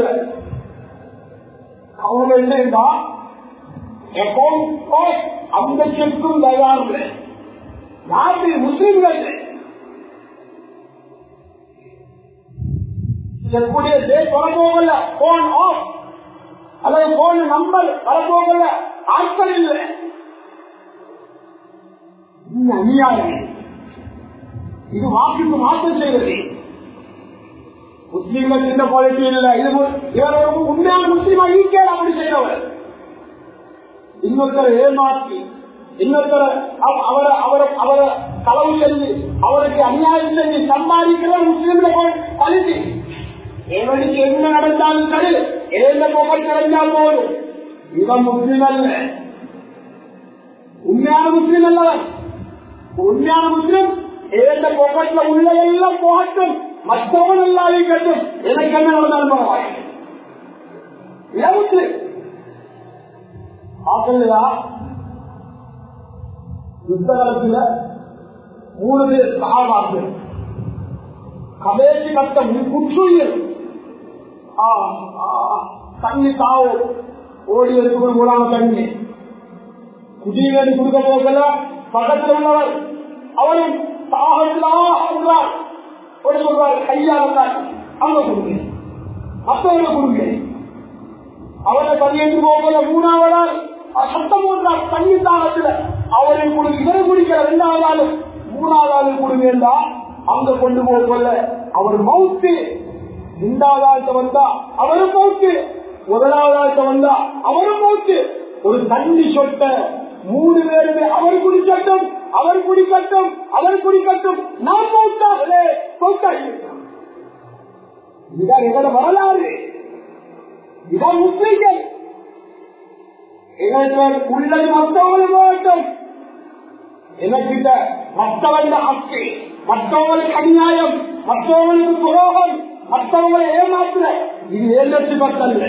அவங்க என்னன்னா அந்த செக்கும் தயாரில்லை. நாட்டு முஸ்லிம்கள் செக்குடைய டேட் வரப்போகல, போன் ஆஃப் அல்லது போன் நம்பர் வரப்போகல, ஆட்கள் இல்லை. அநியாயம். இது வாக்குக்கு மாற்றம் செய்வது. முஸ்லீம்கள் இந்த குவாலிட்டி இல்லை. இது இவர் உண்மையான முஸ்லீமா ஈக்கேள் அப்படி செய்தவர். இன்னொருத்தரை ஏமாற்றி, இன்னொருத்தரை அவரை அவரை அவரை களவு செஞ்சு, அவருக்கு அநியாயம் செஞ்சு சம்பாதிக்கிற முஸ்லீம்கள் குவாலிட்டி. எவனுக்கு என்ன நடந்தாலும் சரி, எந்த போக்கல் நடந்தால் போதும், இவன் முஸ்லீம் அல்ல, உண்மையான முஸ்லீம் அல்லவன். உண்மையான முஸ்லீம் எந்த போக்கட்ல உள்ள எல்லாம் போகட்டும், மற்றவன் எல்லாரையும் கட்டும், எனக்கு என்ன நடந்தாலும் பரவாயில்லை. யுத்த காலத்துல மூணு பேர் சகாபாக்கள் கடைசி கட்டம் குற்றுயிர் தண்ணி தாவும் ஓடி எடுத்து மூலான தண்ணி குடிநீர் கொடுக்க போகல, பக்கத்தில் உள்ளவர் அவரும் என்றார் ஒரு சொல்றார் கையால் அவங்க கொடுங்க மற்றவங்க கொடுங்க அவரை பதினெட்டு போகல மூணாவதால் சத்தம் போன்றார் தண்ணி தாகத்துல அவரை கொடுங்க இவரை குடிக்கிற இரண்டாவது ஆளும் மூணாவது ஆளும் கொடுங்க அங்க கொண்டு போகல அவர் மவுத்து இரண்டாவது ஆழ்த்த வந்தா அவரும் மவுத்து முதலாவது ஆழ்த்த வந்தா அவரும் மவுத்து ஒரு தண்ணி சொட்ட மூணு பேருமே அவர் குடிக்கட்டும் அவர் குடிக்கட்டும் அவர் குடிக்கட்டும் நான் மவுத்தாகலே மவுத்தாகி இதுதான் எங்களோட வரலாறு இதான் முஸ்லிம்கள் எங்களுக்கு உள்ளது மற்றவர்கள் போகட்டும் எனக்கிட்ட மற்றவங்க ஹக்கு மற்றவங்களுக்கு அநியாயம் மற்றவங்களுக்கு துரோகம் மற்றவங்களை ஏமாற்ற இது ஏழு பத்தல்ல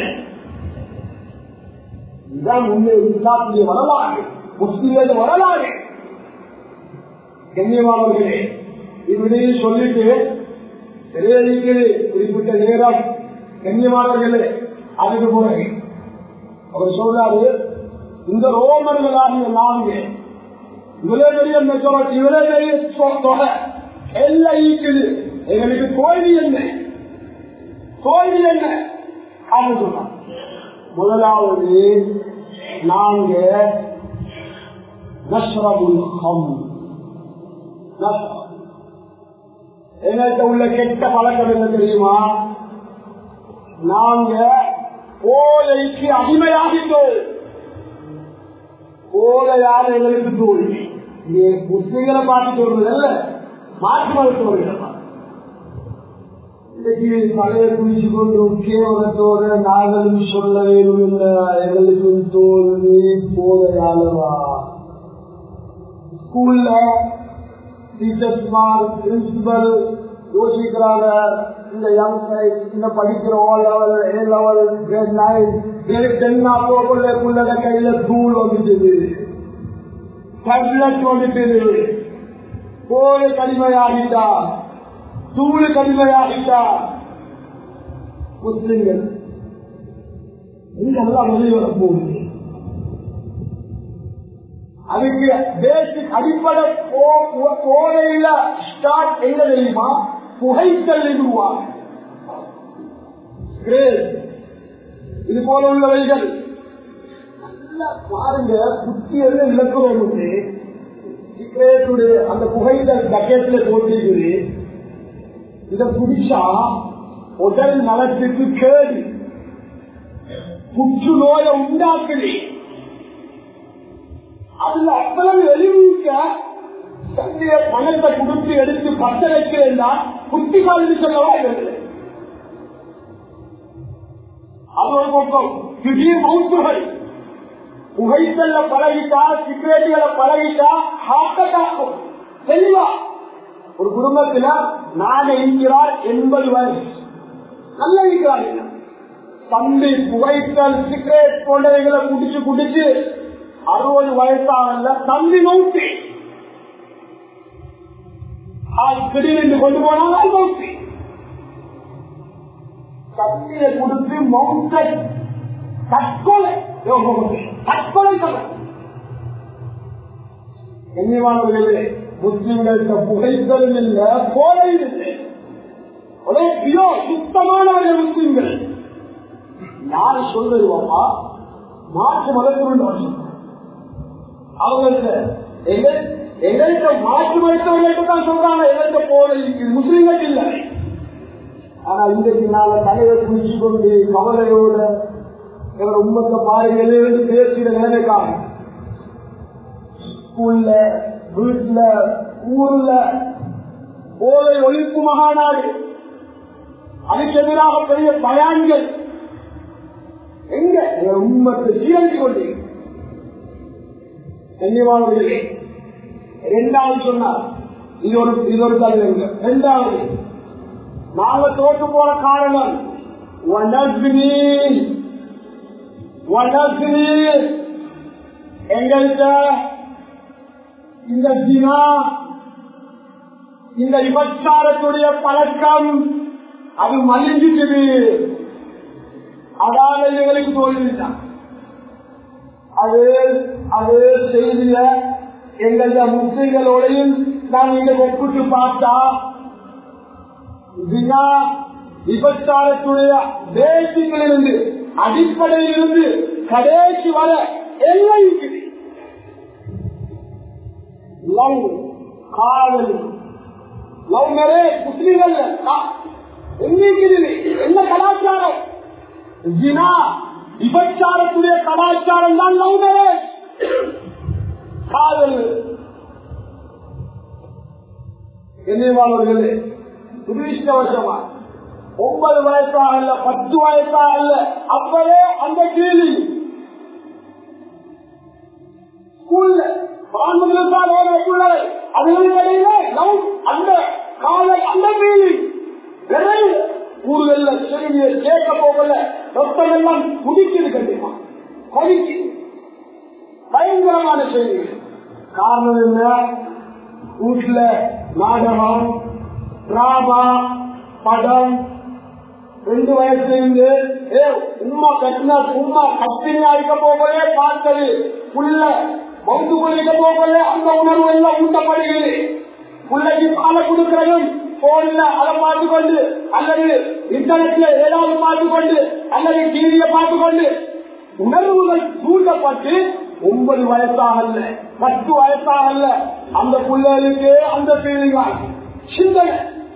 இதுதான் உண்மை இஸ்லாத்திய வரலாறு முஸ்லிம்கள் வரலாறு கண்ணியமானவர்களே இப்படியே சொல்லிட்டு சிறையளிக்கிறது குறிப்பிட்ட நேரம் கண்ணியமானவர்களே அதுக்கு போறேன் அவர் சொல்றாரு இந்த ரோமர்களாகிய நான்கு இவ்வளவு பெரிய மெஜாரிட்டி இவ்வளவு பெரிய தொகை எல்லாம் ஈக்குது எங்களுக்கு தோல்வி என்ன தோல்வி என்ன அப்படின்னு சொன்னாங்க. முதலாவது நாங்க நஷ்ரபுல் ஹம் எங்கள்கிட்ட உள்ள கெட்ட பழக்கம் என்ன தெரியுமா நாங்க போதைக்கு அடிமையாகிட்டோம் போதையான எங்களுக்கு தோல்வி முஸ்லிம்களை பார்த்து சொல்றது அல்ல மாற்று மருத்துவர்கள் இன்னைக்கு பழைய குடிச்சு கொண்டு கேவலத்தோட நாங்களும் சொல்ல வேண்டும் என்ற எங்களுக்கும் தோல்வி போதையாளவா ஸ்கூல்ல டீச்சர்ஸ்மார் பிரின்சிபல் யோசிக்கிறாங்க இந்த யங் சைஸ் இந்த படிக்கிற O level A level grade nine grade ten ஆகக்குள்ள கையில தூள் வந்துட்டு டேப்லெட் வந்துட்டு போய் கடிமையாகிட்டா தூள் கடிமையாகிட்டா முஸ்லிம்கள் இதெல்லாம் வெளிவர போகுது. அதுக்கு பேசிக் அடிப்படை போதையில ஸ்டார்ட் என்ன தெரியுமா புகைத்தல் உருவாங்க இது போல உள்ளவைகள் பாருங்க புத்தி எல்லாம் இலக்குறோம் அந்த புகைத்தல் பக்கெட்ல போட்டிருக்குது இத குடிச்சா உடல் நலத்துக்கு கேடு புற்று நோயை உண்டாக்குது அதுல அவ்வளவு வெளிவீக்க தன்னுடைய பணத்தை கொடுத்து எடுத்து பத்த வைக்கிறேன்னா குட்டி காலி சொல்லவா இல்லை அது ஒரு பக்கம் திடீர் மவுத்துகள் புகைத்தல்ல பழகிட்டா சிகரெட்டுகளை பழகிட்டா ஹார்ட் அட்டாக் தெளிவா ஒரு குடும்பத்துல நான் இருக்கிறார் எண்பது வயசு நல்ல இருக்கிறார் தம்பி புகைத்தல் சிகரெட் போன்றவைகளை குடிச்சு குடிச்சு அறுபது வயசான தம்பி மவுத்தி திடீர்னு கொண்டு போனால் மவுத்தி தண்ணியை கொடுத்து மவுத்தை தற்கொலை தற்கொலை சொல்ல கண்ணியமானவர்களே முஸ்லிம்களுக்கு புகைத்தல் இல்லை போதை இல்லை ஒரே பியோ சுத்தமானவர்கள் முஸ்லிம்கள் யாரு சொல்லுவாமா மாற்று மதத்தினுள்ள அவங்களுக்கு எங்கள்கிட்ட மாற்று மருத்துவர்களுக்கு தான் சொல்றாங்க எங்கள்கிட்ட போதை முஸ்லிம்கள் இல்லை. ஆனா இன்றைக்கு நாங்க தலைவர் குடிச்சு கொண்டு கவலையோட எங்களை உண்மத்தை பாருங்க பேசுகிற நிலைமைக்காக ஸ்கூல்ல வீட்டுல ஊர்ல போதை ஒழிப்பு மகாநாடு அதுக்கு எதிராக பெரிய பயான்கள் எங்க எங்கள் உண்மத்தை சீரழித்து கொண்டு கண்ணியமானவர்களே இரண்டாவது சொன்னார் இது ஒரு இது ஒரு தலைவர் இரண்டாவது நாங்க தோற்று போற காரணம் எங்கள்கிட்ட இந்த தினா இந்த விபச்சாரத்துடைய பழக்கம் அது மலிஞ்சிட்டது அதால எங்களுக்கு தோல்விதான் அது அது செய்திய எங்கள முஸ்லிம்களோடையும் நான் இங்க ஒப்பிட்டு பார்த்தா விபச்சாரத்துடைய பேசிக்கிலிருந்து அடிப்படையிலிருந்து கடைசி வர எல்லாம் இருக்குது. லவ் காதல் லவ் மேரேஜ் முஸ்லிம்கள் என்ன கலாச்சாரம்? ஜினா விபச்சாரத்துடைய கலாச்சாரம் தான் லவ் மேரேஜ். காதல் என்னவர்களே துரிஷ்டவசமா ஒன்பது வயசா அல்ல பத்து வயசா அல்ல அப்பவே அந்த கேள்வி ஸ்கூல்ல அந்த காலை அந்த கேள்வி ஊர்கள்ல செய்தியை கேட்க போகல ரத்தம் எல்லாம் குடிக்குது. கண்டிப்பா கொதிக்கு பயங்கரமான செய்தி. காரணம் என்ன? வீட்டுல நாடகம் டிராமா படம் ரெண்டு வயசுல இருந்து உமா கட்டினா உமா கட்டினா இருக்க போகலே பார்த்தது புள்ள பௌத்து கொள்ளிக்க போகல அந்த உணர்வு எல்லாம் ஊட்டப்படுகிறது. பிள்ளைக்கு பாலை கொடுக்கிறதும் போன்ல அதை பார்த்துக்கொண்டு அல்லது இன்டர்நெட்ல ஏதாவது பார்த்துக்கொண்டு அல்லது டிவியை பார்த்துக்கொண்டு உணர்வுகள் தூண்டப்பட்டு ஒன்பது வயசாகல பத்து வயசாகல அந்த பிள்ளைகளுக்கு அந்த பீலிங்கால் சிந்தனை.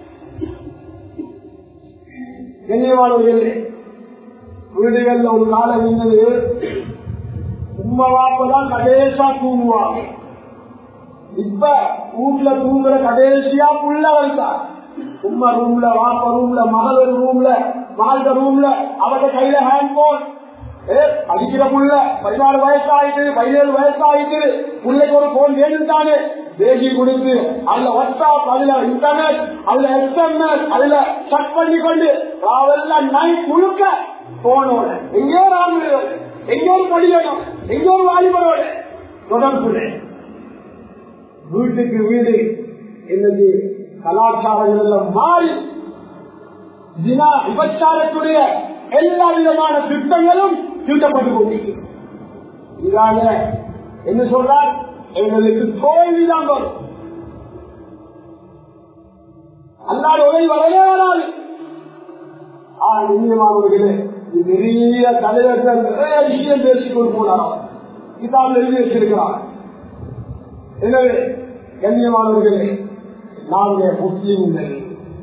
கண்ணியமானவர்களே வீடுகள்ல ஒரு காலம் இருந்தது உம்மா வாப்பதான் கடைசியா தூங்குவாங்க. இப்ப வீட்டுல தூங்குற கடைசியா புள்ள வந்தார். உம்மா ரூம்ல வாப்ப ரூம்ல மகள் ரூம்ல மகள் ரூம்ல அவங்க கையில ஹேண்ட் போன் அடிக்கிற புள்ள பதினாலு வயசு ஆயிட்டு பதினேழு வயசு ஆயிட்டு பிள்ளைக்கு ஒரு போன் வேணும்தானே பேசி கொடுத்து அதுல வாட்ஸ்அப் அதுல இன்டர்நெட் அதுல எஸ்எம்எஸ் அதுல செக் பண்ணி கொண்டு அவெல்லாம் நைட் முழுக்க போனோட எங்கேயோ ராம எங்கேயோ படிக்கணும் எங்கேயோ வாலிபரோட தொடர்பு. வீட்டுக்கு வீடு என்னது கலாச்சாரங்கள் மாறி தினா விபச்சாரத்துடைய எல்லா விதமான திட்டங்களும் தீட்டப்பட்டு கொண்டிருக்கிறது. இதால என்ன சொல்றார்? எங்களுக்கு தோல்விதான் வரும். அல்லாத உதவி வரவே வராது. ஆண்யமானவர்களே நிறைய தலைவர்கள் நிறைய விஷயம் பேசிக்கொண்டு போனார். கிதாபில் எழுதி வச்சிருக்கிறார். எனவே கண்ணியமானவர்களே நாங்கள் முஸ்லிம்கள்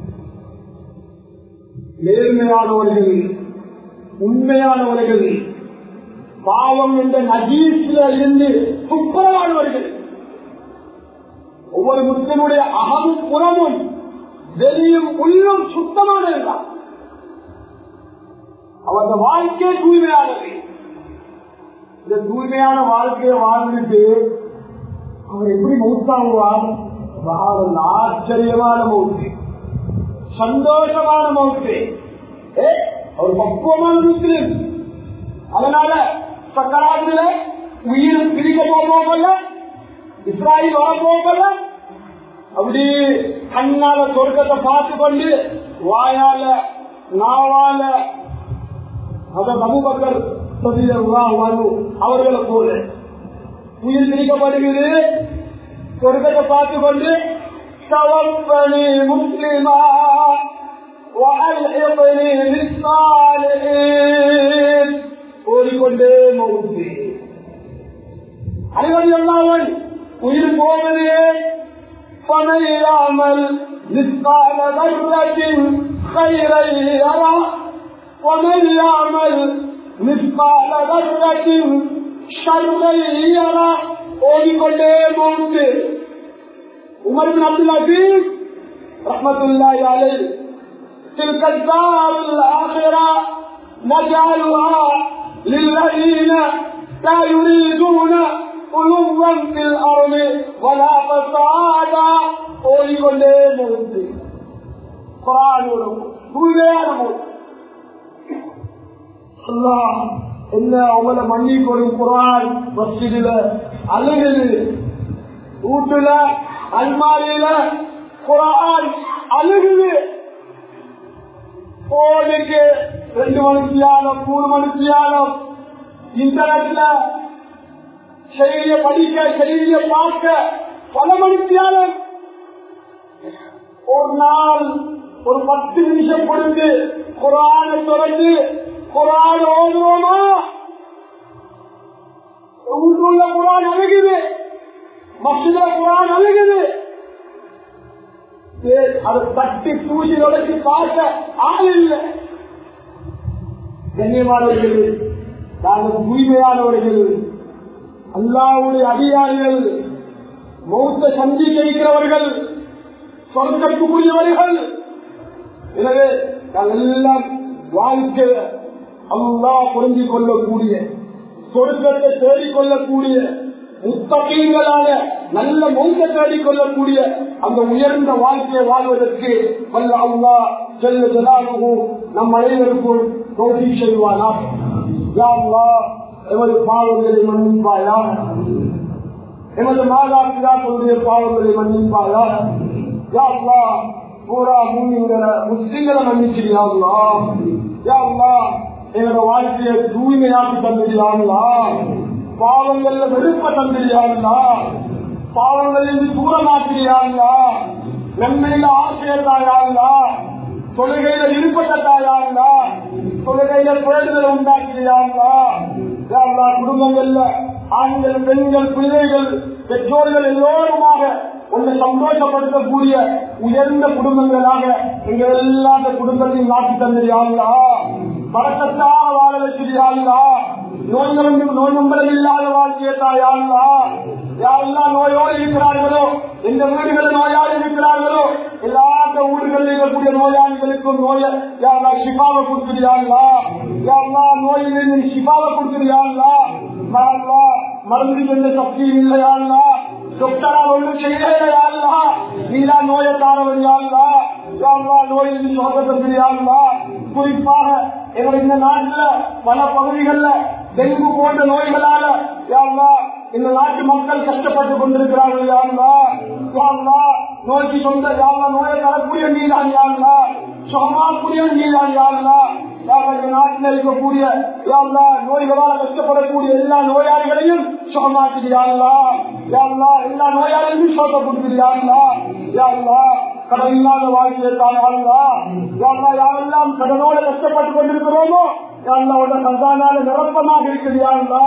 நேர்மையானவர்கள் உண்மையானவர்கள் பாவம் என்ற நஜீஸ்ல இருந்து துப்புரவானவர்கள். ஒவ்வொரு முஸ்லிமுடைய அகமும் புறமும் வெளியும் உள்ளும் சுத்தமானதுதான். அவரது வாழ்க்கை தூய்மையானது. இந்த தூய்மையான வாழ்க்கையை வாழ்ந்துட்டு அவர் எப்படி மௌத்தாகுவார்? ஆச்சரியமான மௌத்து, சந்தோஷமான மௌத்து. அவர் பக்குவமான முஸ்லிம். அதனால சக்கராத்துல உயிர் பிரிக்க போகல, இஸ்ராயில் வர போகல, அப்படி கண்ணால சொர்க்கத்தை பார்த்து கொண்டு வாயால நாவால அதான் அபூபக்கர் அவர்களை போல உயிர் பிரிக்கப்படுகிறது. சொர்க்கத்தை பார்த்து கொண்டு தவப்பனி முஸ்லிமா ஓடிக்கொண்டே மௌத்து. அனைவரும் எல்லாவன் உயிர் போவதே பணையாமல் நிற்கால தர்மத்தின் கயிறை அறா பணையாமல் நிற்கால தர்மத்தின் ஷர்ரை அறா ஓடிக்கொண்டே மௌத்து. உமர் பின் அப்துல் அசீஸ் ரஹ்மத்துல்லாஹி அலைஹி تلك الدار الآخرة نجعلها للذين لا يريدون علوا في الأرض ولا فسادا. ஓடிக்கொண்டே மௌத்து. குர்ஆனோட தூய்மையான மௌத்து. அல்லாஹ் என்ன அவங்கள மன்னிக்கொடும். குர்ஆன் மஸ்ஜிதுல அழுகுது, வீட்டுல அல்மாரியில குர்ஆன் அழுகுது. போனுக்கு ரெண்டு மணித்தியாலம் மூணு மணித்தியாலம் இன்டர்நெட்ல செய்திய படிக்க செய்திய பார்க்க பல மணித்தியாலும் ஒரு நாள் ஒரு பத்து நிமிஷம் கொடுத்து குரானை தொடர்ந்து குரான் ஓதுவோமா? ஊருக்குள்ள குரான் அழுகுது, மஸ்ஜிதுல குரான் அழுகுது, அதை தட்டி தூசி உடைச்சு பார்க்க ஆள் இல்லை. கண்ணியமானவர்கள், நாங்கள் தூய்மையானவர்கள், அல்லாஹ்வுடைய அதிகாரிகள், மௌத்த சந்திக்க இருக்கிறவர்கள், சொர்க்கத்துக்குரியவர்கள். எனவே நாங்கள் எல்லாம் வாழ்க்கை அல்லாஹ் புரிஞ்சிக் கொள்ளக்கூடிய, சொர்க்கத்தை தேடிக்கொள்ளக்கூடிய, முத்தகீங்களாக நல்ல மௌத்த தேடிக்கொள்ளக்கூடிய அந்த உயர்ந்த வாழ்க்கையை வாழ்வதற்கு வல்ல அல்லாஹ் ஜல்ல ஜலாலுஹு நம் அனைவருக்கும் தௌஃபீக் செய்வானாக. யா அல்லாஹ், எமது பாவங்களை மன்னிப்பாயாக, எமது மாதா பிதாக்களுடைய பாவங்களை மன்னிப்பாயாக. யா அல்லாஹ், பூரா மூமின்களை முஸ்லிம்களை மன்னிச்சியா அல்லாஹ். யா அல்லாஹ், எங்களோட வாழ்க்கையை தூய்மையாக்கி தந்திரியா அல்லாஹ். பாவங்கள்ல வெறுப்ப தந்திரியா அல்லாஹ். பாவங்களில் தூரமாக்கிறியா அல்லாஹ். நன்மையில ஆசையத்தாயா அல்லாஹ். தொழுகையில விருப்பத்தாயா அல்லாஹ். தொழுகையில பேடுதலை உண்டாக்கிறியா அல்லாஹ். யா அல்லாஹ், குடும்பங்கள்ல ஆண்கள், பெண்கள், பிள்ளைகள், பெற்றோர்கள் எல்லோருமாக உன்னை சந்தோஷப்படுத்தக்கூடிய உயர்ந்த குடும்பங்களாக எங்கள் எல்லா குடும்பத்தையும் நாட்டி தந்திரியா, பறக்கத்தாக வாழ வச்சிருக்கா, நோய் நோய் நம்பரம் இல்லாத வாழ்க்கையத்தாயா, யாரெல்லாம் நோயோடு இருக்கிறார்களோ, எந்த வீடுகளில் நோயாளி இருக்கிறார்களோ எல்லா ஊர்களில் இருக்கக்கூடிய நோயாளிகளுக்கும் நோய யாரா சிபாவை கொடுத்துறியாங்களா, யாரெல்லாம் நோயிலிருந்து சிபாவை கொடுத்துறியாங்களா, மருந்து எந்த சக்தியும் இல்லையாங்களா, டாக்டரால் ஒன்றும் செய்யலையாங்களா, நீலா நோயக்காரவர்களா, நோயிலிருந்து சுகப்படுத்துறியாங்களா. குறிப்பாக எங்கள் இந்த நாட்டில் பல பகுதிகளில் டெங்கு போன்ற நோய்களால யாருலா இந்த நாட்டு மக்கள் கஷ்டப்பட்டுக் கொண்டிருக்கிறார்கள். யாருலா யாருலா நோய்க்கு சொந்த யாருலா நோயை தரக்கூடிய நீதான், யாருலா சுகமாக்கூடிய நீதான், யாருலா இந்த நாட்டில் இருக்கக்கூடிய யாருலா நோய்களால் கஷ்டப்படக்கூடிய எல்லா நோயாளிகளையும் சுகமாக்குறியாங்களா, யாருலா எல்லா நோயாளிகளையும் சுகத்தை கொடுக்குறியாங்களா, யாருலா கடன் இல்லாத வாழ்க்கையிற்கான யாரெல்லாம் கடனோடு கஷ்டப்பட்டுக் கொண்டிருக்கிறோமோ கந்தானால நிரப்பமாக இருக்கிறியாங்களா,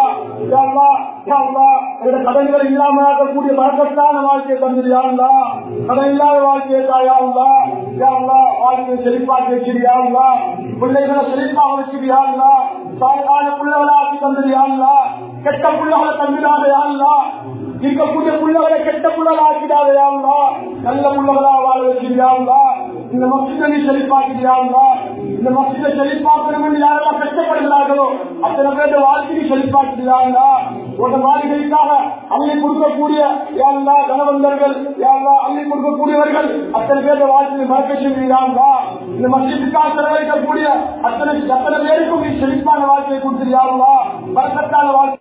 கடன்கள் இல்லாம இருக்கக்கூடிய வழக்கத்தான வாழ்க்கையை தந்திரியாங்களா, கடன் இல்லாத வாழ்க்கையை தாயாங்களா, வாழ்க்கையை செழிப்பாக்கி வச்சிருக்காங்களா, பிள்ளைகளை செழிப்பாக வச்சிருக்காங்களா, சாதாரண பிள்ளைகளை ஆக்கி தந்திரியாங்களா, கெட்ட பிள்ளைகளை தந்திராதையாங்களா, இருக்கக்கூடிய பிள்ளைகளை கெட்ட பிள்ளைகளை ஆக்கிடாதையாங்களா, நல்ல பிள்ளைகளா வாழ வச்சிருக்காங்களா, இந்த மசிதை செழிப்பாக்கிறாங்களா, இந்த மசிதை செழிப்பாக்கணும் என்று யாரெல்லாம் கஷ்டப்படுகிறார்களோ அத்தனை பேர் வாழ்க்கையை செழிப்பாக்கிறாங்களா, ஒரு மாளிகைக்காக அள்ளி கொடுக்கக்கூடிய யாரெல்லா கணவந்தர்கள், யாரெல்லா அள்ளி கொடுக்கக்கூடியவர்கள் அத்தனை பேர் வாழ்க்கையை மறக்க செய்கிறாங்களா, இந்த மசிதுக்காக செலவழிக்கக்கூடிய அத்தனை அத்தனை பேருக்கும் செழிப்பான வாழ்க்கையை கொடுத்துருக்காங்களா, மறக்கத்தான வாழ்க்கை